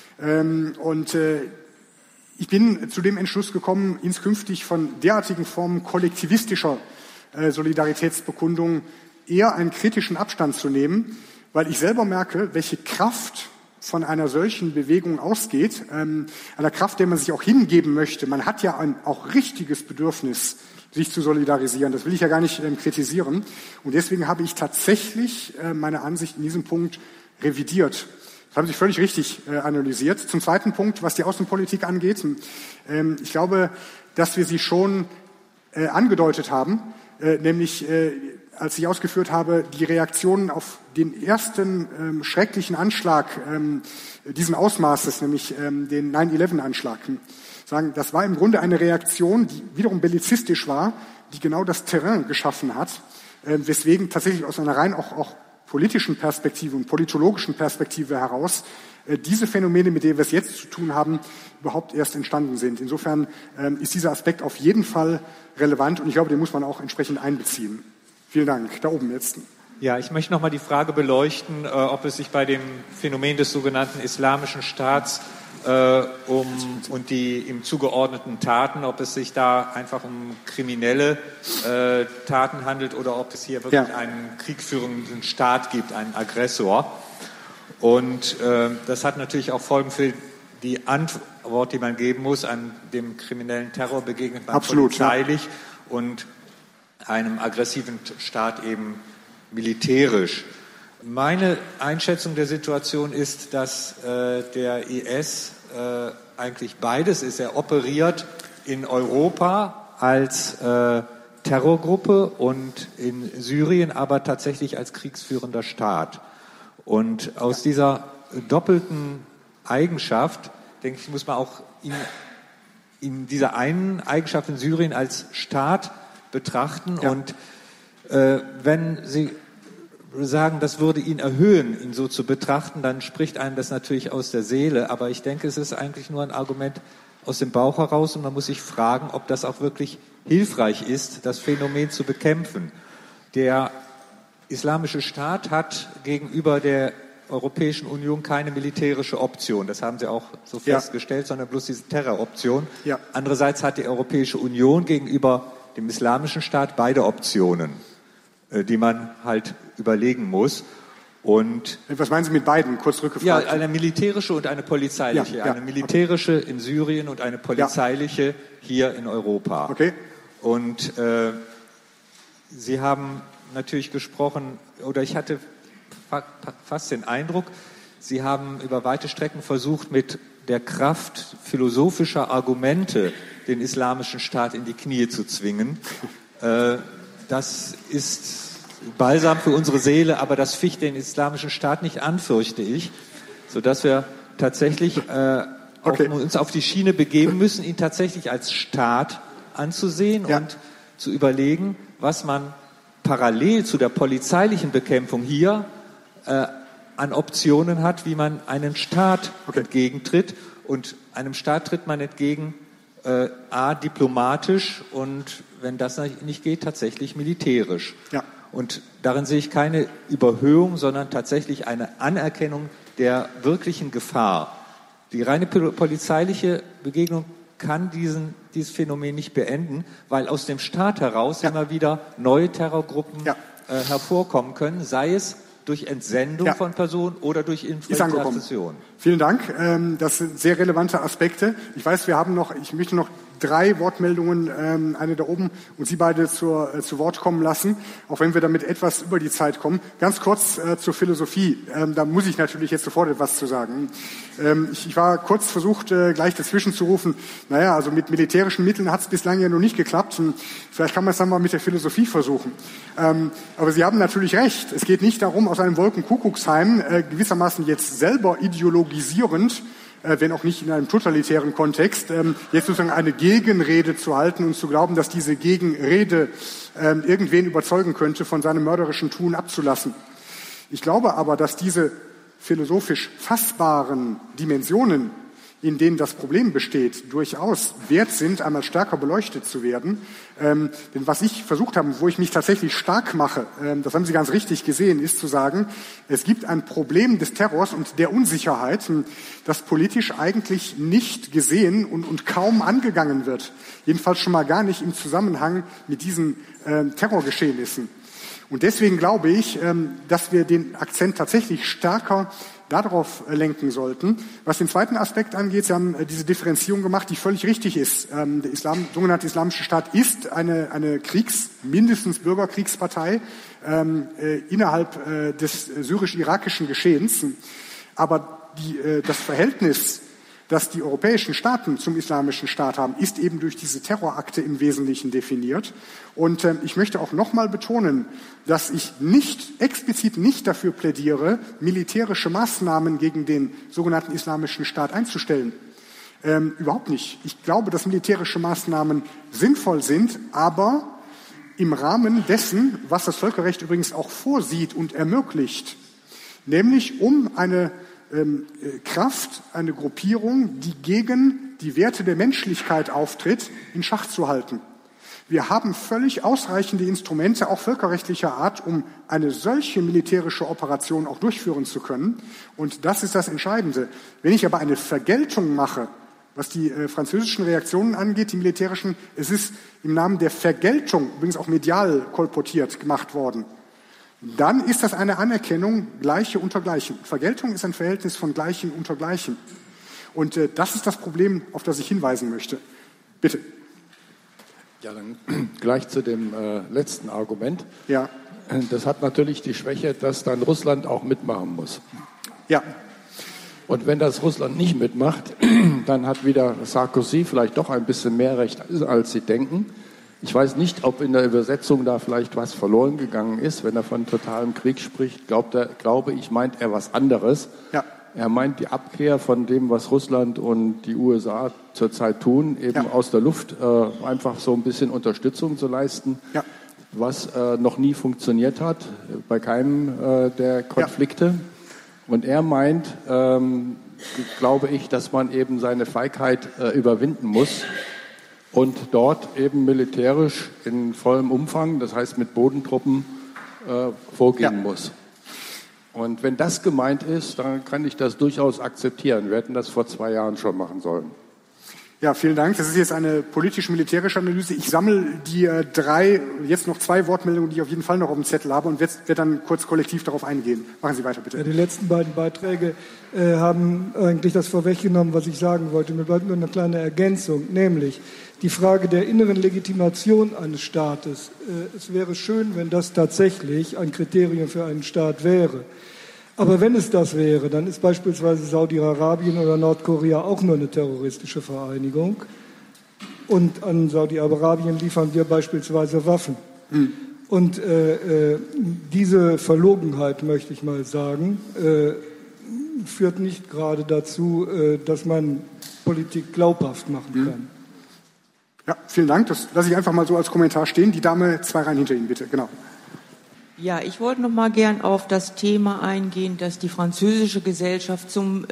Ich bin zu dem Entschluss gekommen, inskünftig von derartigen Formen kollektivistischer Solidaritätsbekundung eher einen kritischen Abstand zu nehmen, weil ich selber merke, welche Kraft von einer solchen Bewegung ausgeht, einer Kraft, der man sich auch hingeben möchte. Man hat ja ein auch richtiges Bedürfnis, sich zu solidarisieren. Das will ich ja gar nicht kritisieren. Und deswegen habe ich tatsächlich meine Ansicht in diesem Punkt revidiert. Das haben Sie völlig richtig analysiert. Zum zweiten Punkt, was die Außenpolitik angeht. Ich glaube, dass wir sie schon angedeutet haben, nämlich als ich ausgeführt habe, die Reaktionen auf den ersten schrecklichen Anschlag diesen Ausmaßes, nämlich den 9/11-Anschlag, sagen, das war im Grunde eine Reaktion, die wiederum bellizistisch war, die genau das Terrain geschaffen hat, weswegen tatsächlich aus einer rein auch politischen Perspektive und politologischen Perspektive heraus diese Phänomene, mit denen wir es jetzt zu tun haben, überhaupt erst entstanden sind. Insofern ist dieser Aspekt auf jeden Fall relevant und ich glaube, den muss man auch entsprechend einbeziehen. Vielen Dank. Da oben jetzt. Ja, ich möchte noch mal die Frage beleuchten, ob es sich bei dem Phänomen des sogenannten Islamischen Staats und die ihm zugeordneten Taten, ob es sich da einfach um kriminelle Taten handelt oder ob es hier wirklich einen kriegführenden Staat gibt, einen Aggressor. Und das hat natürlich auch Folgen für die Antwort, die man geben muss. An dem kriminellen Terror begegnet man polizeilich und einem aggressiven Staat eben militärisch. Meine Einschätzung der Situation ist, dass der IS eigentlich beides ist. Er operiert in Europa als Terrorgruppe und in Syrien aber tatsächlich als kriegsführender Staat. Und aus dieser doppelten Eigenschaft, denke ich, muss man auch in dieser einen Eigenschaft in Syrien als Staat betrachten. Ja. Und wenn Sie sagen, das würde ihn erhöhen, ihn so zu betrachten, dann spricht einem das natürlich aus der Seele. Aber ich denke, es ist eigentlich nur ein Argument aus dem Bauch heraus und man muss sich fragen, ob das auch wirklich hilfreich ist, das Phänomen zu bekämpfen. Der Islamische Staat hat gegenüber der Europäischen Union keine militärische Option. Das haben Sie auch so festgestellt, sondern bloß diese Terroroption. Ja. Andererseits hat die Europäische Union gegenüber dem Islamischen Staat beide Optionen, die man halt überlegen muss. Und was meinen Sie mit beiden? Kurz zurückgefragt. Ja, eine militärische und eine polizeiliche. Ja, eine militärische in Syrien und eine polizeiliche hier in Europa. Okay. Und Sie haben natürlich gesprochen, oder ich hatte fast den Eindruck, Sie haben über weite Strecken versucht, mit der Kraft philosophischer Argumente den Islamischen Staat in die Knie zu zwingen. Das ist Balsam für unsere Seele, aber das ficht den Islamischen Staat nicht an, fürchte ich, sodass wir tatsächlich uns auf die Schiene begeben müssen, ihn tatsächlich als Staat anzusehen und zu überlegen, was man parallel zu der polizeilichen Bekämpfung hier an Optionen hat, wie man einen Staat entgegentritt. Und einem Staat tritt man entgegen, diplomatisch und, wenn das nicht geht, tatsächlich militärisch. Ja. Und darin sehe ich keine Überhöhung, sondern tatsächlich eine Anerkennung der wirklichen Gefahr. Die reine polizeiliche Begegnung kann dieses Phänomen nicht beenden, weil aus dem Staat heraus immer wieder neue Terrorgruppen hervorkommen können, sei es durch Entsendung von Personen oder durch Infiltration. Vielen Dank. Das sind sehr relevante Aspekte. Ich weiß, ich möchte noch 3 Wortmeldungen, eine da oben, und Sie beide zu Wort kommen lassen, auch wenn wir damit etwas über die Zeit kommen. Ganz kurz zur Philosophie. Da muss ich natürlich jetzt sofort etwas zu sagen. Ich war kurz versucht, gleich dazwischen zu rufen, also mit militärischen Mitteln hat es bislang ja noch nicht geklappt. Vielleicht kann man es dann mal mit der Philosophie versuchen. Aber Sie haben natürlich recht. Es geht nicht darum, aus einem Wolkenkuckucksheim gewissermaßen jetzt selber ideologisierend, wenn auch nicht in einem totalitären Kontext, jetzt sozusagen eine Gegenrede zu halten und zu glauben, dass diese Gegenrede irgendwen überzeugen könnte, von seinem mörderischen Tun abzulassen. Ich glaube aber, dass diese philosophisch fassbaren Dimensionen, in denen das Problem besteht, durchaus wert sind, einmal stärker beleuchtet zu werden. Denn was ich versucht habe, wo ich mich tatsächlich stark mache, das haben Sie ganz richtig gesehen, ist zu sagen, es gibt ein Problem des Terrors und der Unsicherheit, das politisch eigentlich nicht gesehen und kaum angegangen wird. Jedenfalls schon mal gar nicht im Zusammenhang mit diesen Terrorgeschehnissen. Und deswegen glaube ich, dass wir den Akzent tatsächlich stärker darauf lenken sollten. Was den zweiten Aspekt angeht, Sie haben diese Differenzierung gemacht, die völlig richtig ist. Der sogenannte Islamische Staat ist eine mindestens Bürgerkriegspartei innerhalb des syrisch-irakischen Geschehens. Aber das Verhältnis, das die europäischen Staaten zum Islamischen Staat haben, ist eben durch diese Terrorakte im Wesentlichen definiert. Und ich möchte auch nochmal betonen, dass ich explizit nicht dafür plädiere, militärische Maßnahmen gegen den sogenannten Islamischen Staat einzustellen. Überhaupt nicht. Ich glaube, dass militärische Maßnahmen sinnvoll sind, aber im Rahmen dessen, was das Völkerrecht übrigens auch vorsieht und ermöglicht, nämlich um eine Kraft, eine Gruppierung, die gegen die Werte der Menschlichkeit auftritt, in Schach zu halten. Wir haben völlig ausreichende Instrumente, auch völkerrechtlicher Art, um eine solche militärische Operation auch durchführen zu können. Und das ist das Entscheidende. Wenn ich aber eine Vergeltung mache, was die französischen Reaktionen angeht, die militärischen, es ist im Namen der Vergeltung, übrigens auch medial kolportiert, gemacht worden, dann ist das eine Anerkennung Gleiche unter Gleichen. Vergeltung ist ein Verhältnis von Gleichen unter Gleichen. Und das ist das Problem, auf das ich hinweisen möchte. Bitte. Ja, dann gleich zu dem letzten Argument. Ja. Das hat natürlich die Schwäche, dass dann Russland auch mitmachen muss. Ja. Und wenn das Russland nicht mitmacht, dann hat wieder Sarkozy vielleicht doch ein bisschen mehr Recht, als Sie denken. Ich weiß nicht, ob in der Übersetzung da vielleicht was verloren gegangen ist. Wenn er von totalem Krieg spricht, meint er was anderes. Ja. Er meint die Abkehr von dem, was Russland und die USA zurzeit tun, eben aus der Luft einfach so ein bisschen Unterstützung zu leisten, was noch nie funktioniert hat bei keinem der Konflikte. Ja. Und er meint, glaube ich, dass man eben seine Feigheit überwinden muss und dort eben militärisch in vollem Umfang, das heißt mit Bodentruppen, vorgehen muss. Und wenn das gemeint ist, dann kann ich das durchaus akzeptieren. Wir hätten das vor 2 Jahren schon machen sollen. Ja, vielen Dank. Das ist jetzt eine politisch-militärische Analyse. Ich sammle die jetzt noch 2 Wortmeldungen, die ich auf jeden Fall noch auf dem Zettel habe und werde dann kurz kollektiv darauf eingehen. Machen Sie weiter, bitte. Ja, die letzten beiden Beiträge haben eigentlich das vorweggenommen, was ich sagen wollte. Mir bleibt nur eine kleine Ergänzung, nämlich die Frage der inneren Legitimation eines Staates. Es wäre schön, wenn das tatsächlich ein Kriterium für einen Staat wäre. Aber wenn es das wäre, dann ist beispielsweise Saudi-Arabien oder Nordkorea auch nur eine terroristische Vereinigung. Und an Saudi-Arabien liefern wir beispielsweise Waffen. Und diese Verlogenheit, möchte ich mal sagen, führt nicht gerade dazu, dass man Politik glaubhaft machen kann. Ja, vielen Dank. Das lasse ich einfach mal so als Kommentar stehen. Die Dame 2 Reihen hinter Ihnen, bitte. Genau. Ja, ich wollte noch mal gern auf das Thema eingehen, dass die französische Gesellschaft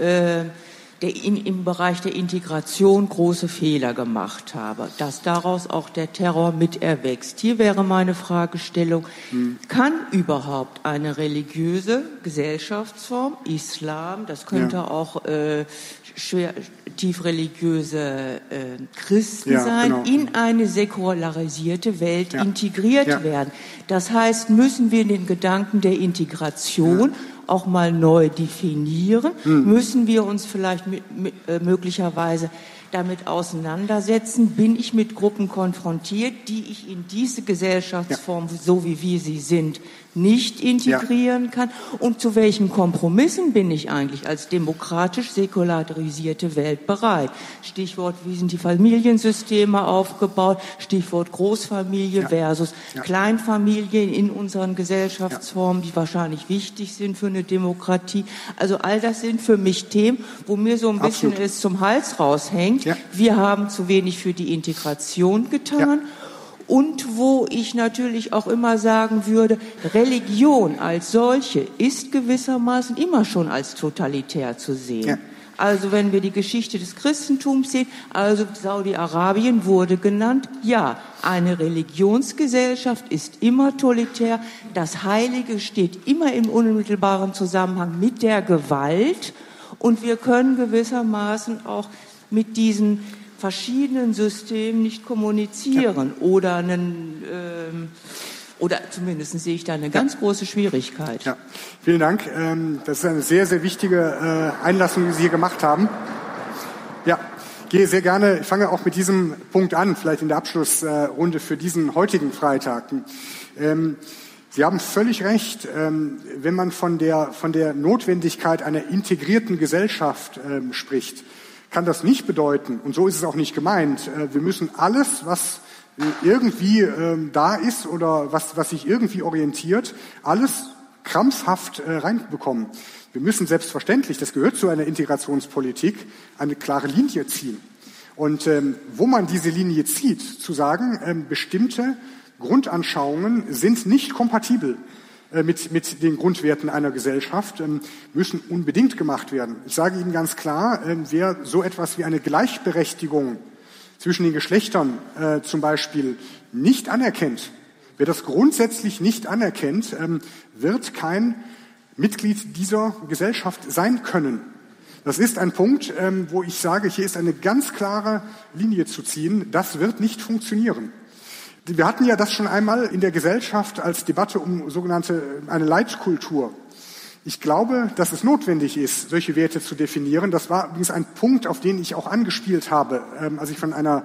im Bereich der Integration große Fehler gemacht habe, dass daraus auch der Terror mit erwächst. Hier wäre meine Fragestellung, kann überhaupt eine religiöse Gesellschaftsform, Islam, das könnte auch tief religiöse Christen sein, in eine säkularisierte Welt integriert werden? Das heißt, müssen wir den Gedanken der Integration auch mal neu definieren? Müssen wir uns vielleicht möglicherweise damit auseinandersetzen? Bin ich mit Gruppen konfrontiert, die ich in diese Gesellschaftsform, so wie wir sie sind, nicht integrieren kann? Und zu welchen Kompromissen bin ich eigentlich als demokratisch säkularisierte Welt bereit? Stichwort, wie sind die Familiensysteme aufgebaut? Stichwort Großfamilie versus Kleinfamilie in unseren Gesellschaftsformen, die wahrscheinlich wichtig sind für eine Demokratie. Also all das sind für mich Themen, wo mir so ein bisschen es zum Hals raushängt. Wir haben zu wenig für die Integration getan. Und wo ich natürlich auch immer sagen würde, Religion als solche ist gewissermaßen immer schon als totalitär zu sehen. Also wenn wir die Geschichte des Christentums sehen, also Saudi-Arabien wurde genannt, ja, eine Religionsgesellschaft ist immer totalitär, das Heilige steht immer im unmittelbaren Zusammenhang mit der Gewalt und wir können gewissermaßen auch mit diesen verschiedenen Systemen nicht kommunizieren oder zumindest sehe ich da eine ganz große Schwierigkeit. Ja. Vielen Dank. Das ist eine sehr, sehr wichtige Einlassung, die Sie hier gemacht haben. Ja, gehe sehr gerne. Ich fange auch mit diesem Punkt an, vielleicht in der Abschlussrunde für diesen heutigen Freitag. Sie haben völlig recht, wenn man von der Notwendigkeit einer integrierten Gesellschaft spricht, kann das nicht bedeuten, und so ist es auch nicht gemeint, wir müssen alles, was irgendwie da ist oder was sich irgendwie orientiert, alles krampfhaft reinbekommen. Wir müssen selbstverständlich, das gehört zu einer Integrationspolitik, eine klare Linie ziehen. Und wo man diese Linie zieht, zu sagen, bestimmte Grundanschauungen sind nicht kompatibel mit den Grundwerten einer Gesellschaft, müssen unbedingt gemacht werden. Ich sage Ihnen ganz klar, wer so etwas wie eine Gleichberechtigung zwischen den Geschlechtern zum Beispiel nicht anerkennt, wer das grundsätzlich nicht anerkennt, wird kein Mitglied dieser Gesellschaft sein können. Das ist ein Punkt, wo ich sage, hier ist eine ganz klare Linie zu ziehen. Das wird nicht funktionieren. Wir hatten ja das schon einmal in der Gesellschaft als Debatte um eine Leitkultur. Ich glaube, dass es notwendig ist, solche Werte zu definieren. Das war übrigens ein Punkt, auf den ich auch angespielt habe, als ich von einer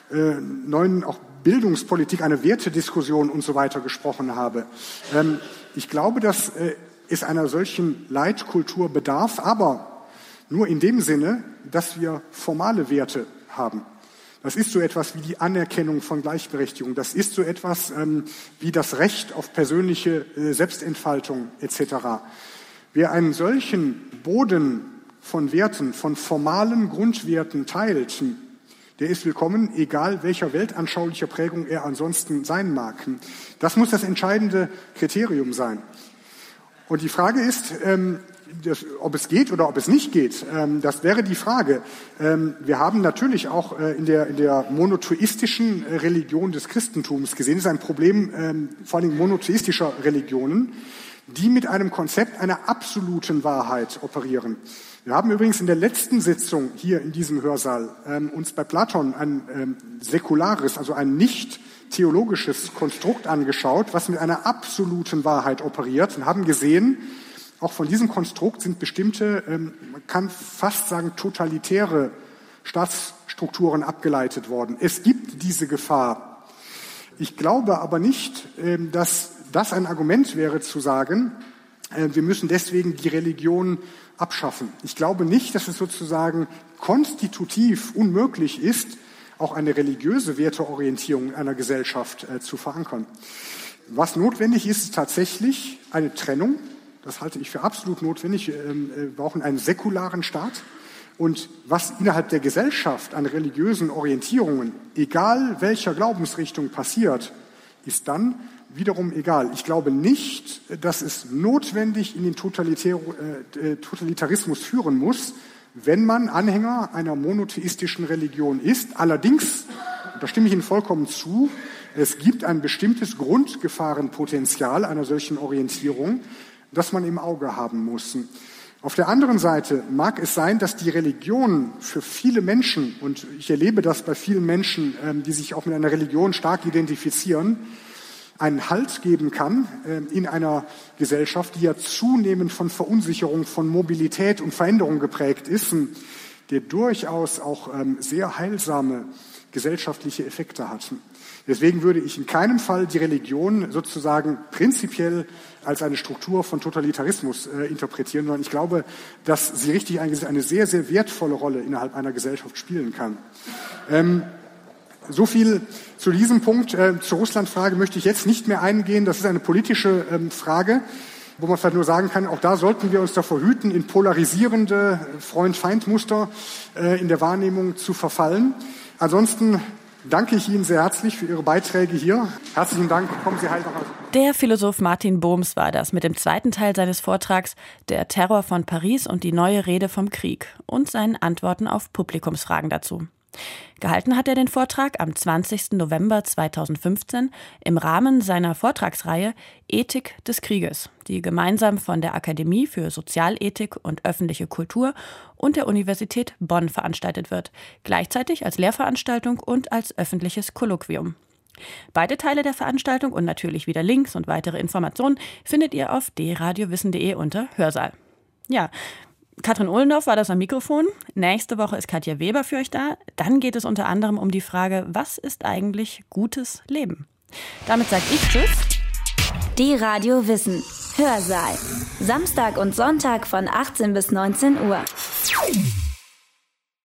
neuen auch Bildungspolitik, einer Wertediskussion und so weiter gesprochen habe. Ich glaube, dass es einer solchen Leitkultur bedarf, aber nur in dem Sinne, dass wir formale Werte haben. Das ist so etwas wie die Anerkennung von Gleichberechtigung. Das ist so etwas wie das Recht auf persönliche Selbstentfaltung etc. Wer einen solchen Boden von Werten, von formalen Grundwerten teilt, der ist willkommen, egal welcher weltanschaulicher Prägung er ansonsten sein mag. Das muss das entscheidende Kriterium sein. Und die Frage ist, ob es geht oder ob es nicht geht, das wäre die Frage. Wir haben natürlich auch in der monotheistischen Religion des Christentums gesehen, das ist ein Problem vor allem monotheistischer Religionen, die mit einem Konzept einer absoluten Wahrheit operieren. Wir haben übrigens in der letzten Sitzung hier in diesem Hörsaal uns bei Platon ein säkulares, also ein nicht theologisches Konstrukt angeschaut, was mit einer absoluten Wahrheit operiert und haben gesehen, auch von diesem Konstrukt sind bestimmte, man kann fast sagen, totalitäre Staatsstrukturen abgeleitet worden. Es gibt diese Gefahr. Ich glaube aber nicht, dass das ein Argument wäre zu sagen, wir müssen deswegen die Religion abschaffen. Ich glaube nicht, dass es sozusagen konstitutiv unmöglich ist, auch eine religiöse Werteorientierung in einer Gesellschaft zu verankern. Was notwendig ist, ist tatsächlich eine Trennung. Das halte ich für absolut notwendig. Wir brauchen einen säkularen Staat. Und was innerhalb der Gesellschaft an religiösen Orientierungen, egal welcher Glaubensrichtung passiert, ist dann wiederum egal. Ich glaube nicht, dass es notwendig in den Totalitarismus führen muss, wenn man Anhänger einer monotheistischen Religion ist. Allerdings, da stimme ich Ihnen vollkommen zu, es gibt ein bestimmtes Grundgefahrenpotenzial einer solchen Orientierung, das man im Auge haben muss. Auf der anderen Seite mag es sein, dass die Religion für viele Menschen, und ich erlebe das bei vielen Menschen, die sich auch mit einer Religion stark identifizieren, einen Halt geben kann in einer Gesellschaft, die ja zunehmend von Verunsicherung, von Mobilität und Veränderung geprägt ist, der durchaus auch sehr heilsame gesellschaftliche Effekte hat. Deswegen würde ich in keinem Fall die Religion sozusagen prinzipiell als eine Struktur von Totalitarismus interpretieren, sondern ich glaube, dass sie richtig eingesetzt eine sehr, sehr wertvolle Rolle innerhalb einer Gesellschaft spielen kann. So viel zu diesem Punkt. Zur Russland-Frage möchte ich jetzt nicht mehr eingehen. Das ist eine politische Frage, wo man vielleicht nur sagen kann, auch da sollten wir uns davor hüten, in polarisierende Freund-Feind-Muster in der Wahrnehmung zu verfallen. Ansonsten danke ich Ihnen sehr herzlich für Ihre Beiträge hier. Herzlichen Dank. Kommen Sie heil nach Hause. Der Philosoph Martin Bohms war das mit dem zweiten Teil seines Vortrags Der Terror von Paris und die neue Rede vom Krieg und seinen Antworten auf Publikumsfragen dazu. Gehalten hat er den Vortrag am 20. November 2015 im Rahmen seiner Vortragsreihe Ethik des Krieges, die gemeinsam von der Akademie für Sozialethik und öffentliche Kultur und der Universität Bonn veranstaltet wird, gleichzeitig als Lehrveranstaltung und als öffentliches Kolloquium. Beide Teile der Veranstaltung und natürlich wieder Links und weitere Informationen findet ihr auf dradiowissen.de unter Hörsaal. Ja, Katrin Ohlendorf war das am Mikrofon. Nächste Woche ist Katja Weber für euch da. Dann geht es unter anderem um die Frage, was ist eigentlich gutes Leben? Damit sage ich Tschüss. Die Radio Wissen. Hörsaal. Samstag und Sonntag von 18 bis 19 Uhr.